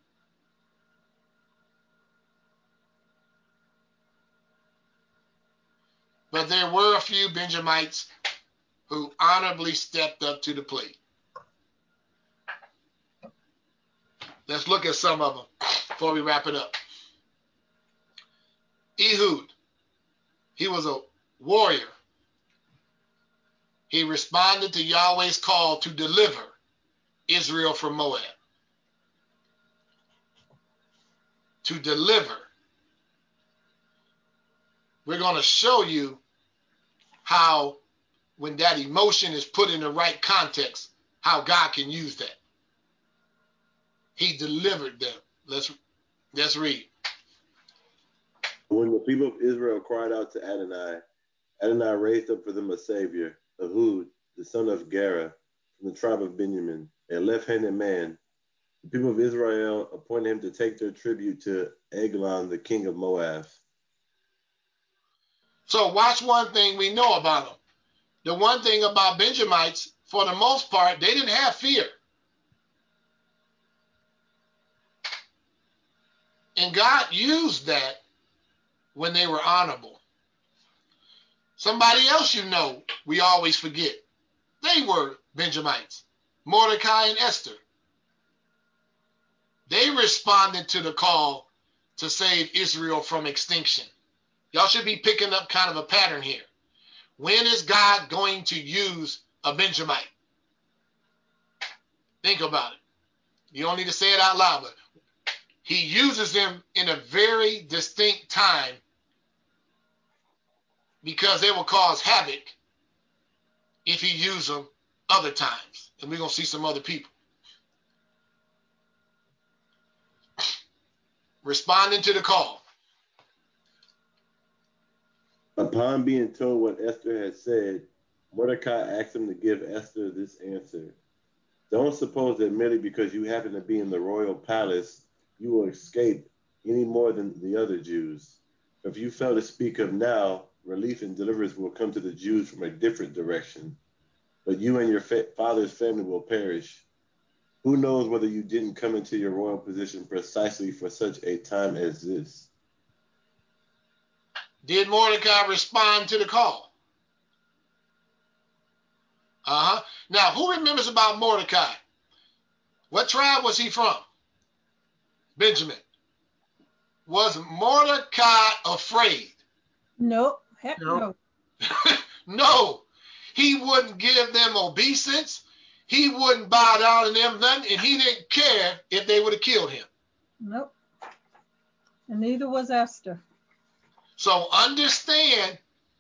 A: But there were a few Benjamites who honorably stepped up to the plate. Let's look at some of them before we wrap it up. Ehud, he was a warrior. He responded to Yahweh's call to deliver Israel from Moab. To deliver. We're going to show you how, when that emotion is put in the right context, how God can use that. He delivered them. Let's, let's read.
B: When the people of Israel cried out to Adonai, Adonai raised up for them a savior, Ehud, the son of Gera, from the tribe of Benjamin, a left-handed man. The people of Israel appointed him to take their tribute to Eglon, the king of Moab.
A: So watch one thing we know about them. The one thing about Benjamites, for the most part, they didn't have fear. And God used that when they were honorable. Somebody else you know, we always forget. They were Benjamites, Mordecai and Esther. They responded to the call to save Israel from extinction. Y'all should be picking up kind of a pattern here. When is God going to use a Benjamite? Think about it. You don't need to say it out loud, but he uses them in a very distinct time because they will cause havoc if he uses them other times. And we're going to see some other people. Responding to the call.
B: Upon being told what Esther had said, Mordecai asked him to give Esther this answer. Don't suppose that merely because you happen to be in the royal palace, you will escape any more than the other Jews. If you fail to speak up now, relief and deliverance will come to the Jews from a different direction, but you and your fa- father's family will perish. Who knows whether you didn't come into your royal position precisely for such a time as this?
A: Did Mordecai respond to the call? Uh-huh. Now, who remembers about Mordecai? What tribe was he from? Benjamin. Was Mordecai afraid?
D: Nope. Heck
C: Nope.
D: no.
A: No. He wouldn't give them obeisance. He wouldn't bow down to them nothing, and he didn't care if they would have killed him.
D: Nope. And neither was Esther.
A: So understand,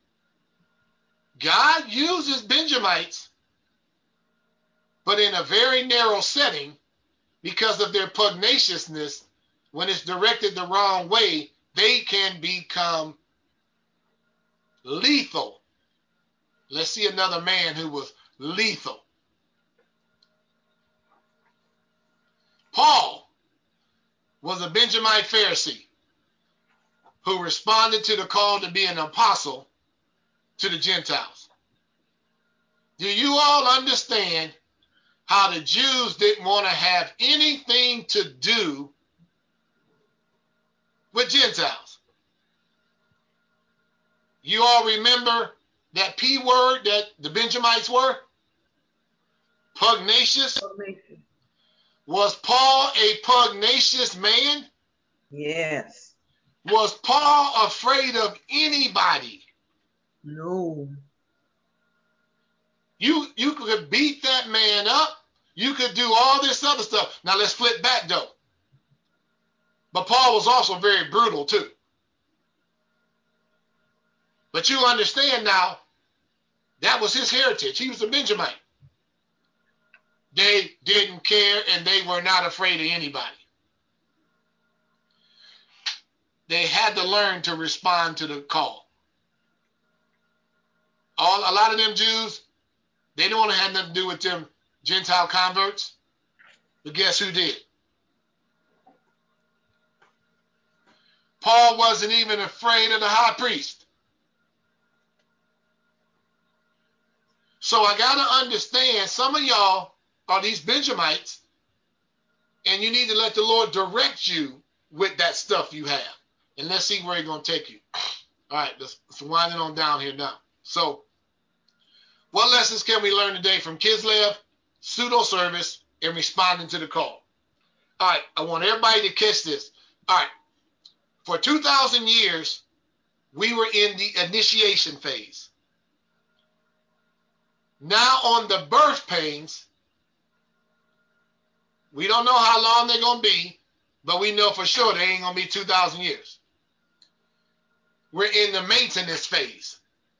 A: God uses Benjamites, but in a very narrow setting because of their pugnaciousness. When it's directed the wrong way, they can become lethal. Let's see another man who was lethal. Paul was a Benjamite Pharisee who responded to the call to be an apostle to the Gentiles. Do you all understand how the Jews didn't want to have anything to do with Gentiles? You all remember that P word that the Benjamites were? Pugnacious. Was Paul a pugnacious man?
C: Yes.
A: Was Paul afraid of anybody?
C: No.
A: You, you could beat that man up. You could do all this other stuff. Now let's flip back though. But Paul was also very brutal too. But you understand now, that was his heritage. He was a Benjamite. They didn't care and they were not afraid of anybody. They had to learn to respond to the call. All, a lot of them Jews, they don't want to have nothing to do with them Gentile converts. But guess who did? Paul wasn't even afraid of the high priest. So I got to understand, some of y'all are these Benjamites, and you need to let the Lord direct you with that stuff you have. And let's see where he's going to take you. All right, let's, let's wind it on down here now. So, what lessons can we learn today from Kislev, pseudo-service, and responding to the call? All right, I want everybody to catch this. All right, for two thousand years, we were in the initiation phase. Now on the birth pains, we don't know how long they're going to be, but we know for sure they ain't going to be two thousand years. We're in the maintenance phase.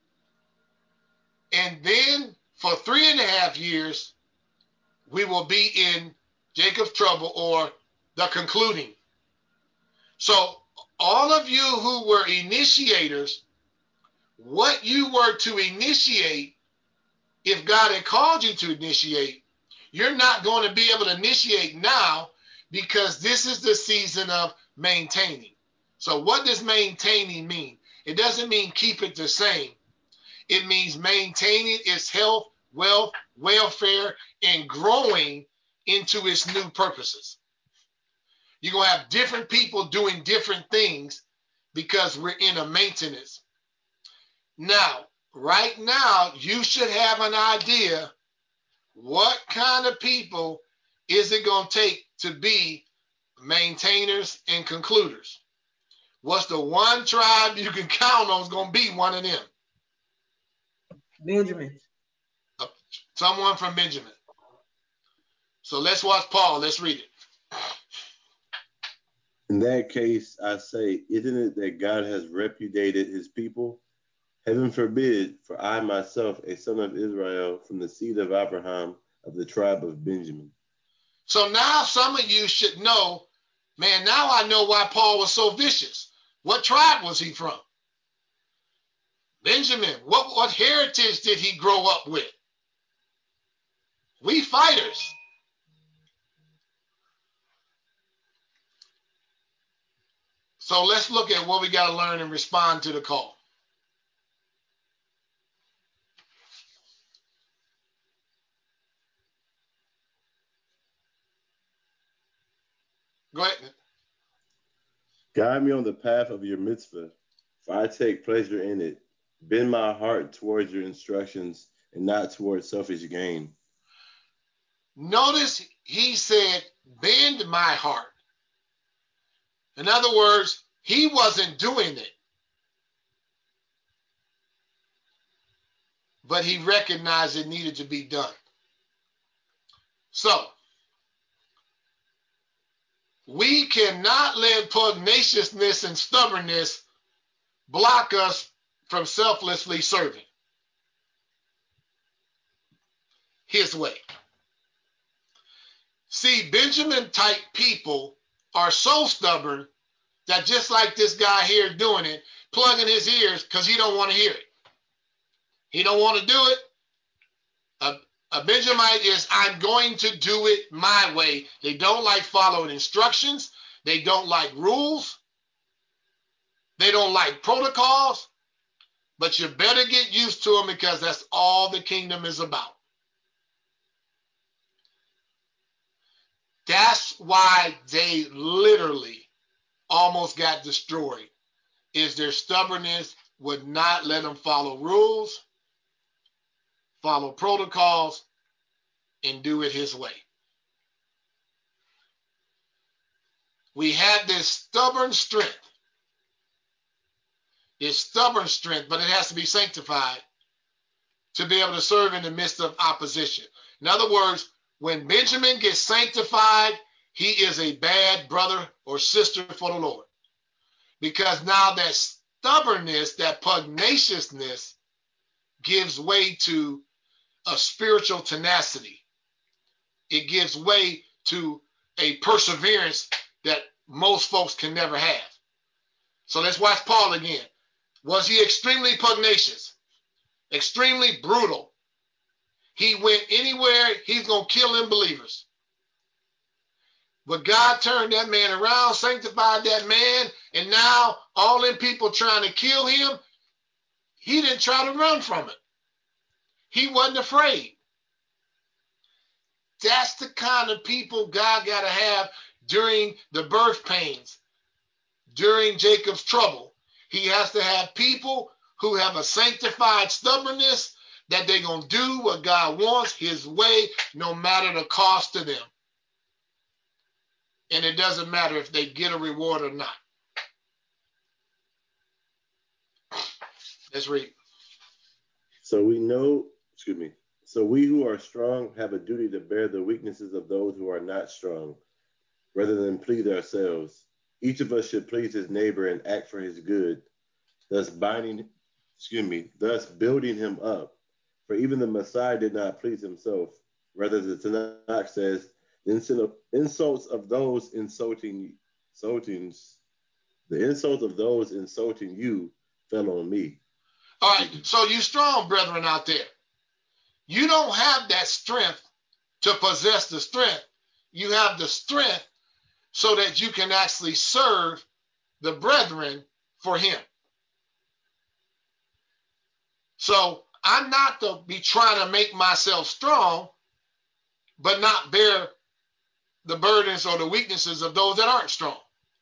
A: And then for three and a half years, we will be in Jacob's trouble or the concluding. So all of you who were initiators, what you were to initiate, if God had called you to initiate, you're not going to be able to initiate now because this is the season of maintaining. So what does maintaining mean? It doesn't mean keep it the same. It means maintaining its health, wealth, welfare, and growing into its new purposes. You're going to have different people doing different things because we're in a maintenance. Now, right now, you should have an idea what kind of people is it going to take to be maintainers and concluders. What's the one tribe you can count on is going to be one of them?
C: Benjamin.
A: Uh, someone from Benjamin. So let's watch Paul. Let's read it.
B: In that case, I say, isn't it that God has repudiated his people? Heaven forbid, for I myself, a son of Israel, from the seed of Abraham, of the tribe of Benjamin.
A: So now some of you should know, man, now I know why Paul was so vicious. What tribe was he from? Benjamin. What, what heritage did he grow up with? We fighters. So let's look at what we got to learn and respond to the call. Go ahead.
B: Guide me on the path of your mitzvah, for I take pleasure in it. Bend my heart towards your instructions and not towards selfish gain.
A: Notice he said, bend my heart. In other words, he wasn't doing it, but he recognized it needed to be done. So, we cannot let pugnaciousness and stubbornness block us from selflessly serving his way. See, Benjamin type people are so stubborn that just like this guy here doing it, plugging his ears because he don't want to hear it. He don't want to do it. A, a Benjamite is, I'm going to do it my way. They don't like following instructions. They don't like rules. They don't like protocols. But you better get used to them because that's all the kingdom is about. That's why they literally almost got destroyed, is their stubbornness would not let them follow rules, follow protocols, and do it his way. We have this stubborn strength, this stubborn strength, but it has to be sanctified to be able to serve in the midst of opposition. In other words, when Benjamin gets sanctified, he is a bad brother or sister for the Lord. Because now that stubbornness, that pugnaciousness gives way to a spiritual tenacity. It gives way to a perseverance that most folks can never have. So let's watch Paul again. Was he extremely pugnacious? Extremely brutal? He went anywhere, he's going to kill unbelievers. But God turned that man around, sanctified that man, and now all them people trying to kill him, he didn't try to run from it. He wasn't afraid. That's the kind of people God got to have during the birth pains, during Jacob's trouble. He has to have people who have a sanctified stubbornness that they're going to do what God wants his way, no matter the cost to them. And it doesn't matter if they get a reward or not. Let's read.
B: So we know, excuse me, so we who are strong have a duty to bear the weaknesses of those who are not strong, rather than please ourselves. Each of us should please his neighbor and act for his good, thus binding, excuse me, thus building him up. For even the Messiah did not please himself. Rather, the Tanakh says, the insults of those insulting, insulting, the insults of those insulting you fell on me.
A: All right, so you strong brethren out there, you don't have that strength to possess the strength. You have the strength so that you can actually serve the brethren for him. So I'm not to be trying to make myself strong, but not bear the burdens or the weaknesses of those that aren't strong.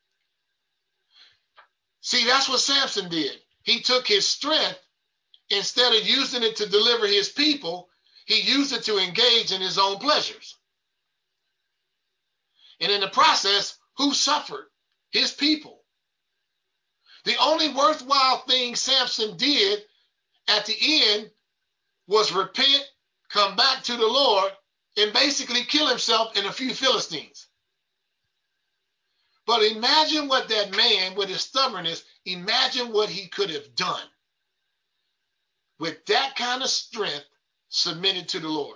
A: See, that's what Samson did. He took his strength, instead of using it to deliver his people, he used it to engage in his own pleasures. And in the process, who suffered? His people. The only worthwhile thing Samson did at the end was repent, come back to the Lord, and basically kill himself and a few Philistines. But imagine what that man, with his stubbornness, imagine what he could have done with that kind of strength submitted to the Lord.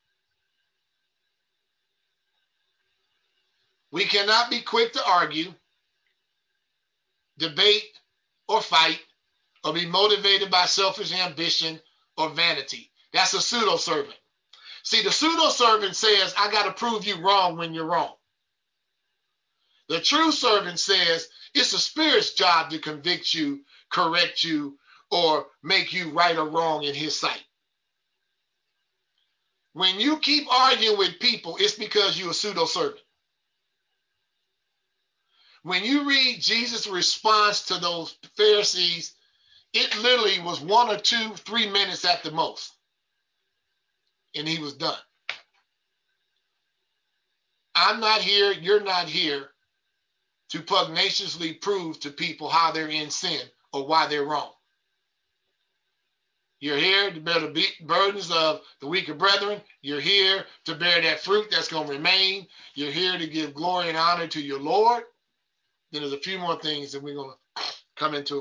A: We cannot be quick to argue, debate, or fight, or be motivated by selfish ambition or vanity. That's a pseudo-servant. See, the pseudo-servant says, I got to prove you wrong when you're wrong. The true servant says it's the Spirit's job to convict you, correct you, or make you right or wrong in his sight. When you keep arguing with people, it's because you're a pseudo-servant. When you read Jesus' response to those Pharisees, it literally was one or two, three minutes at the most. And he was done. I'm not here, you're not here to pugnaciously prove to people how they're in sin or why they're wrong. You're here to bear the burdens of the weaker brethren. You're here to bear that fruit that's going to remain. You're here to give glory and honor to your Lord. Then there's a few more things that we're going to come into.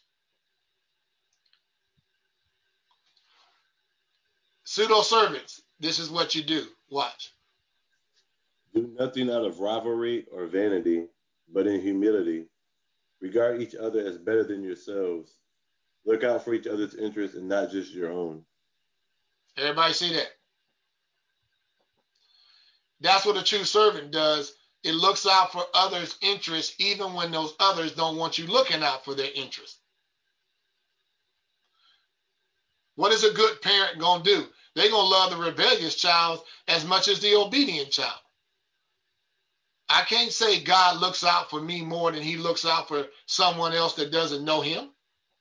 A: Pseudo-servants, this is what you do. Watch.
B: Do nothing out of rivalry or vanity, but in humility. Regard each other as better than yourselves. Look out for each other's interests and not just your own.
A: Everybody see that? That's what a true servant does. It looks out for others' interests even when those others don't want you looking out for their interests. What is a good parent going to do? They're going to love the rebellious child as much as the obedient child. I can't say God looks out for me more than he looks out for someone else that doesn't know him.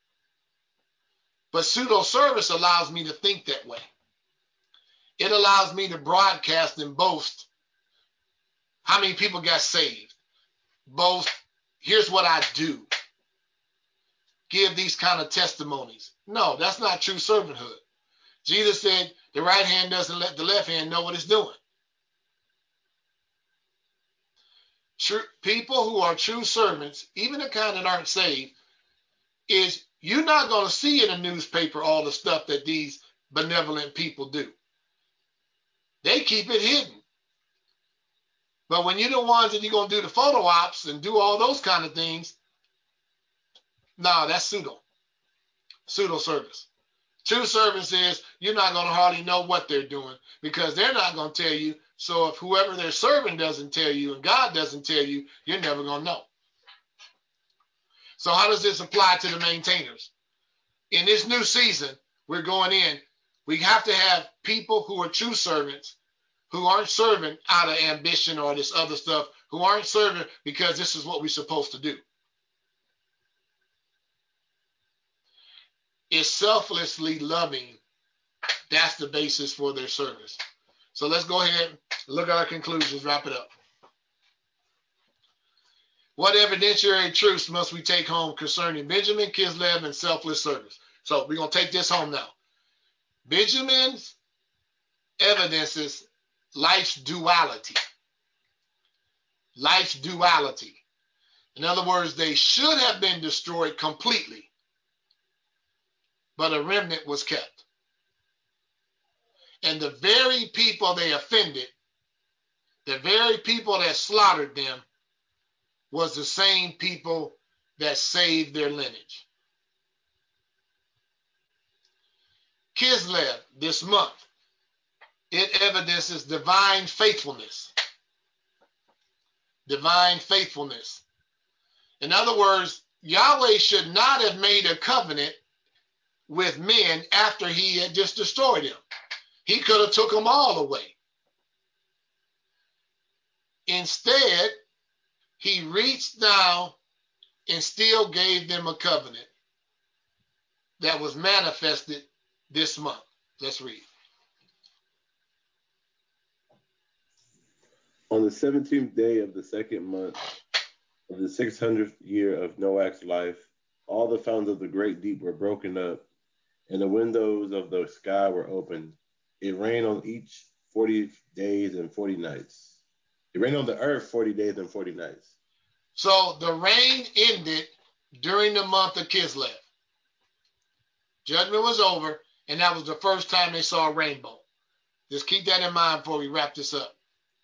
A: But pseudo-service allows me to think that way. It allows me to broadcast and boast how many people got saved. Boast, here's what I do. Give these kind of testimonies. No, that's not true servanthood. Jesus said the right hand doesn't let the left hand know what it's doing. True, people who are true servants, even the kind that aren't saved, is you're not going to see in a newspaper all the stuff that these benevolent people do. They keep it hidden. But when you're the ones that you're going to do the photo ops and do all those kind of things, no, that's pseudo. Pseudo service. True service is you're not going to hardly know what they're doing because they're not going to tell you. So if whoever they're serving doesn't tell you and God doesn't tell you, you're never going to know. So how does this apply to the maintainers? In this new season, we're going in, we have to have people who are true servants who aren't serving out of ambition or this other stuff, who aren't serving because this is what we're supposed to do. It's selflessly loving. That's the basis for their service. So let's go ahead, look at our conclusions, wrap it up. What evidentiary truths must we take home concerning Benjamin, Kislev, and selfless service? So we're going to take this home now. Benjamin's evidences life's duality. Life's duality. In other words, they should have been destroyed completely, but a remnant was kept. And the very people they offended, the very people that slaughtered them, was the same people that saved their lineage. Kislev, this month, it evidences divine faithfulness. Divine faithfulness. In other words, Yahweh should not have made a covenant with men after he had just destroyed them. He could have took them all away. Instead, he reached down and still gave them a covenant that was manifested this month. Let's read.
B: On the seventeenth day of the second month of the six hundredth year of Noah's life, all the fountains of the great deep were broken up, and the windows of the sky were opened. It rained on each forty days and forty nights. It rained on the earth forty days and forty nights.
A: So the rain ended during the month of Kislev. Judgment was over, and that was the first time they saw a rainbow. Just keep that in mind before we wrap this up.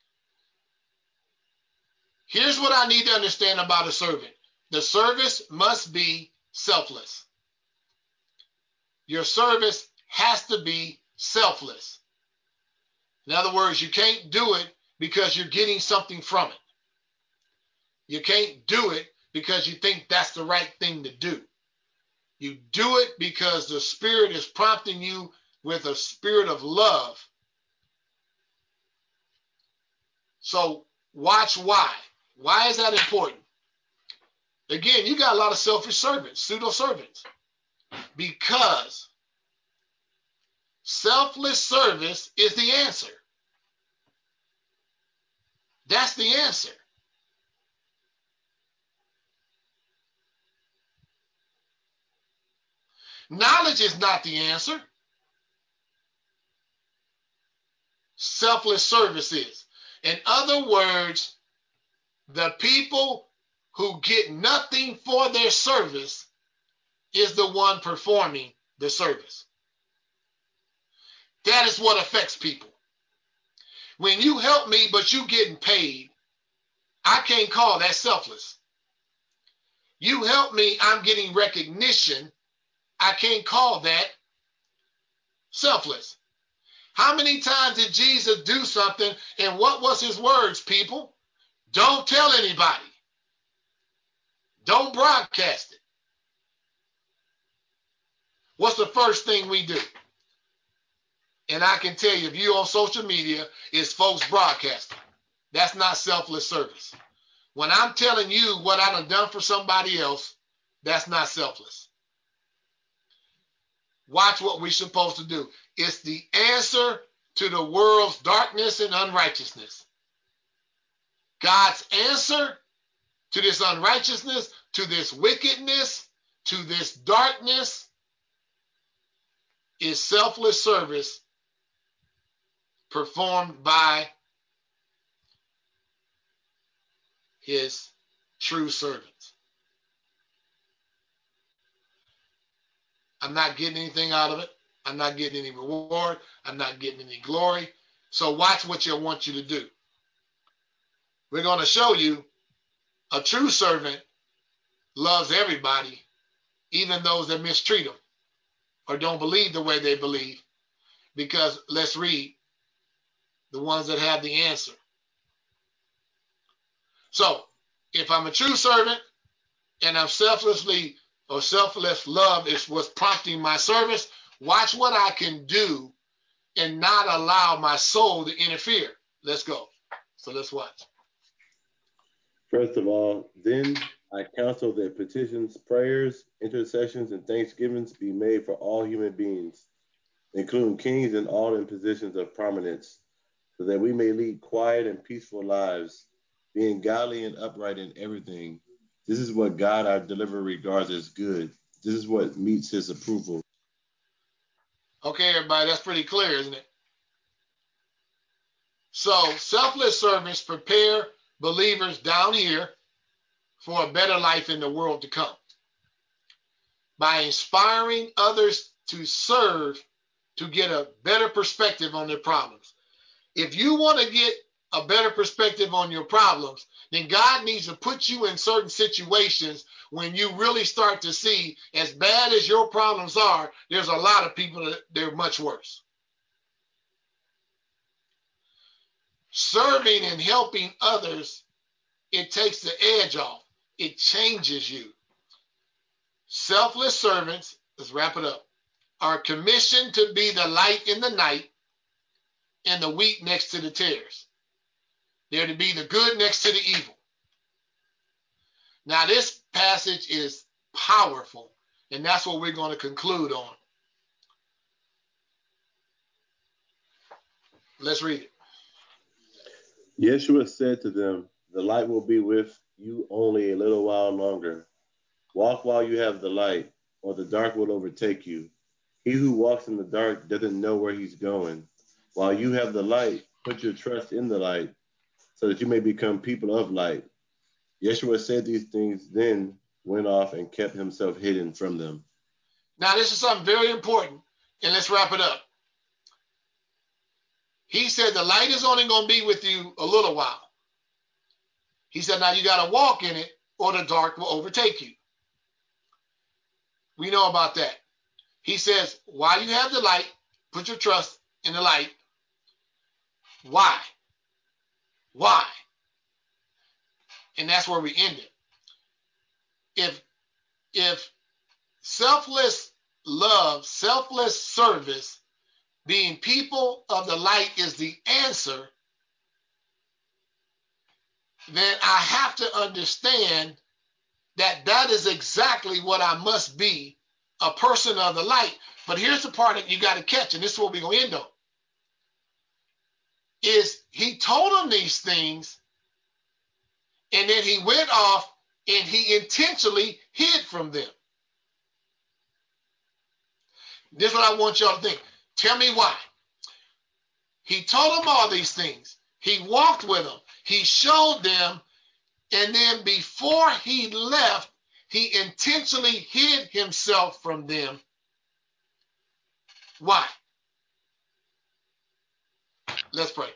A: Here's what I need to understand about a servant. The service must be selfless. Your service has to be selfless. In other words, you can't do it because you're getting something from it. You can't do it because you think that's the right thing to do. You do it because the Spirit is prompting you with a spirit of love. So watch why. Why is that important? Again, you got a lot of selfish servants, pseudo servants, because selfless service is the answer. That's the answer. Knowledge is not the answer. Selfless service is. In other words, the people who get nothing for their service is the one performing the service. That is what affects people. When you help me, but you getting paid, I can't call that selfless. You help me, I'm getting recognition. I can't call that selfless. How many times did Jesus do something, and what was his words, people? Don't tell anybody. Don't broadcast it. What's the first thing we do? And I can tell you, if you're on social media, it's folks broadcasting. That's not selfless service. When I'm telling you what I done done for somebody else, that's not selfless. Watch what we're supposed to do. It's the answer to the world's darkness and unrighteousness. God's answer to this unrighteousness, to this wickedness, to this darkness is selfless service performed by his true servants. I'm not getting anything out of it. I'm not getting any reward. I'm not getting any glory. So watch what I want you to do. We're going to show you a true servant loves everybody, even those that mistreat them or don't believe the way they believe. Because let's read the ones that have the answer. So if I'm a true servant and I'm selflessly or selfless love is what's prompting my service, watch what I can do and not allow my soul to interfere. Let's go. So let's watch.
B: First of all, then I counsel that petitions, prayers, intercessions, and thanksgivings be made for all human beings, including kings and all in positions of prominence, so that we may lead quiet and peaceful lives, being godly and upright in everything. This is what God, our deliverer, regards as good. This is what meets his approval.
A: Okay, everybody, that's pretty clear, isn't it? So selfless servants prepare believers down here for a better life in the world to come by inspiring others to serve to get a better perspective on their problems. If you want to get a better perspective on your problems, then God needs to put you in certain situations when you really start to see, as bad as your problems are, there's a lot of people that they're much worse. Serving and helping others, it takes the edge off. It changes you. Selfless servants, let's wrap it up, are commissioned to be the light in the night and the wheat next to the tares. They're to be the good next to the evil. Now, this passage is powerful, and that's what we're going to conclude on. Let's read it.
B: Yeshua said to them, the light will be with you only a little while longer. Walk while you have the light, or the dark will overtake you. He who walks in the dark doesn't know where he's going. While you have the light, put your trust in the light, so that you may become people of light. Yeshua said these things, then went off and kept himself hidden from them.
A: Now, this is something very important, and let's wrap it up. He said the light is only going to be with you a little while. He said, now you got to walk in it, or the dark will overtake you. We know about that. He says, while you have the light, put your trust in the light. Why? Why? And that's where we end it. If, if selfless love, selfless service, being people of the light is the answer, then I have to understand that that is exactly what I must be, a person of the light. But here's the part that you got to catch, and this is what we're going to end on, is he told them these things, and then he went off and he intentionally hid from them. This is what I want y'all to think. Tell me why. He told them all these things. He walked with them. He showed them. And then before he left, he intentionally hid himself from them. Why? Let's pray.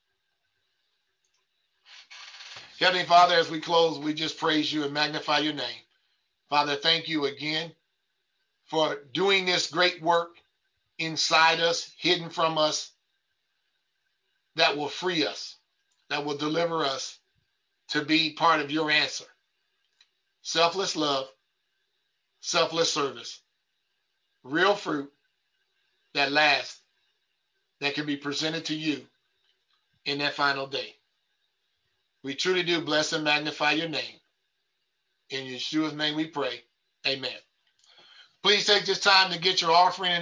A: Heavenly Father, as we close, we just praise you and magnify your name. Father, thank you again for doing this great work inside us, hidden from us, that will free us, that will deliver us to be part of your answer. Selfless love, selfless service, real fruit that lasts, that can be presented to you in that final day. We truly do bless and magnify your name. In Yeshua's name we pray. Amen. Please take this time to get your offering.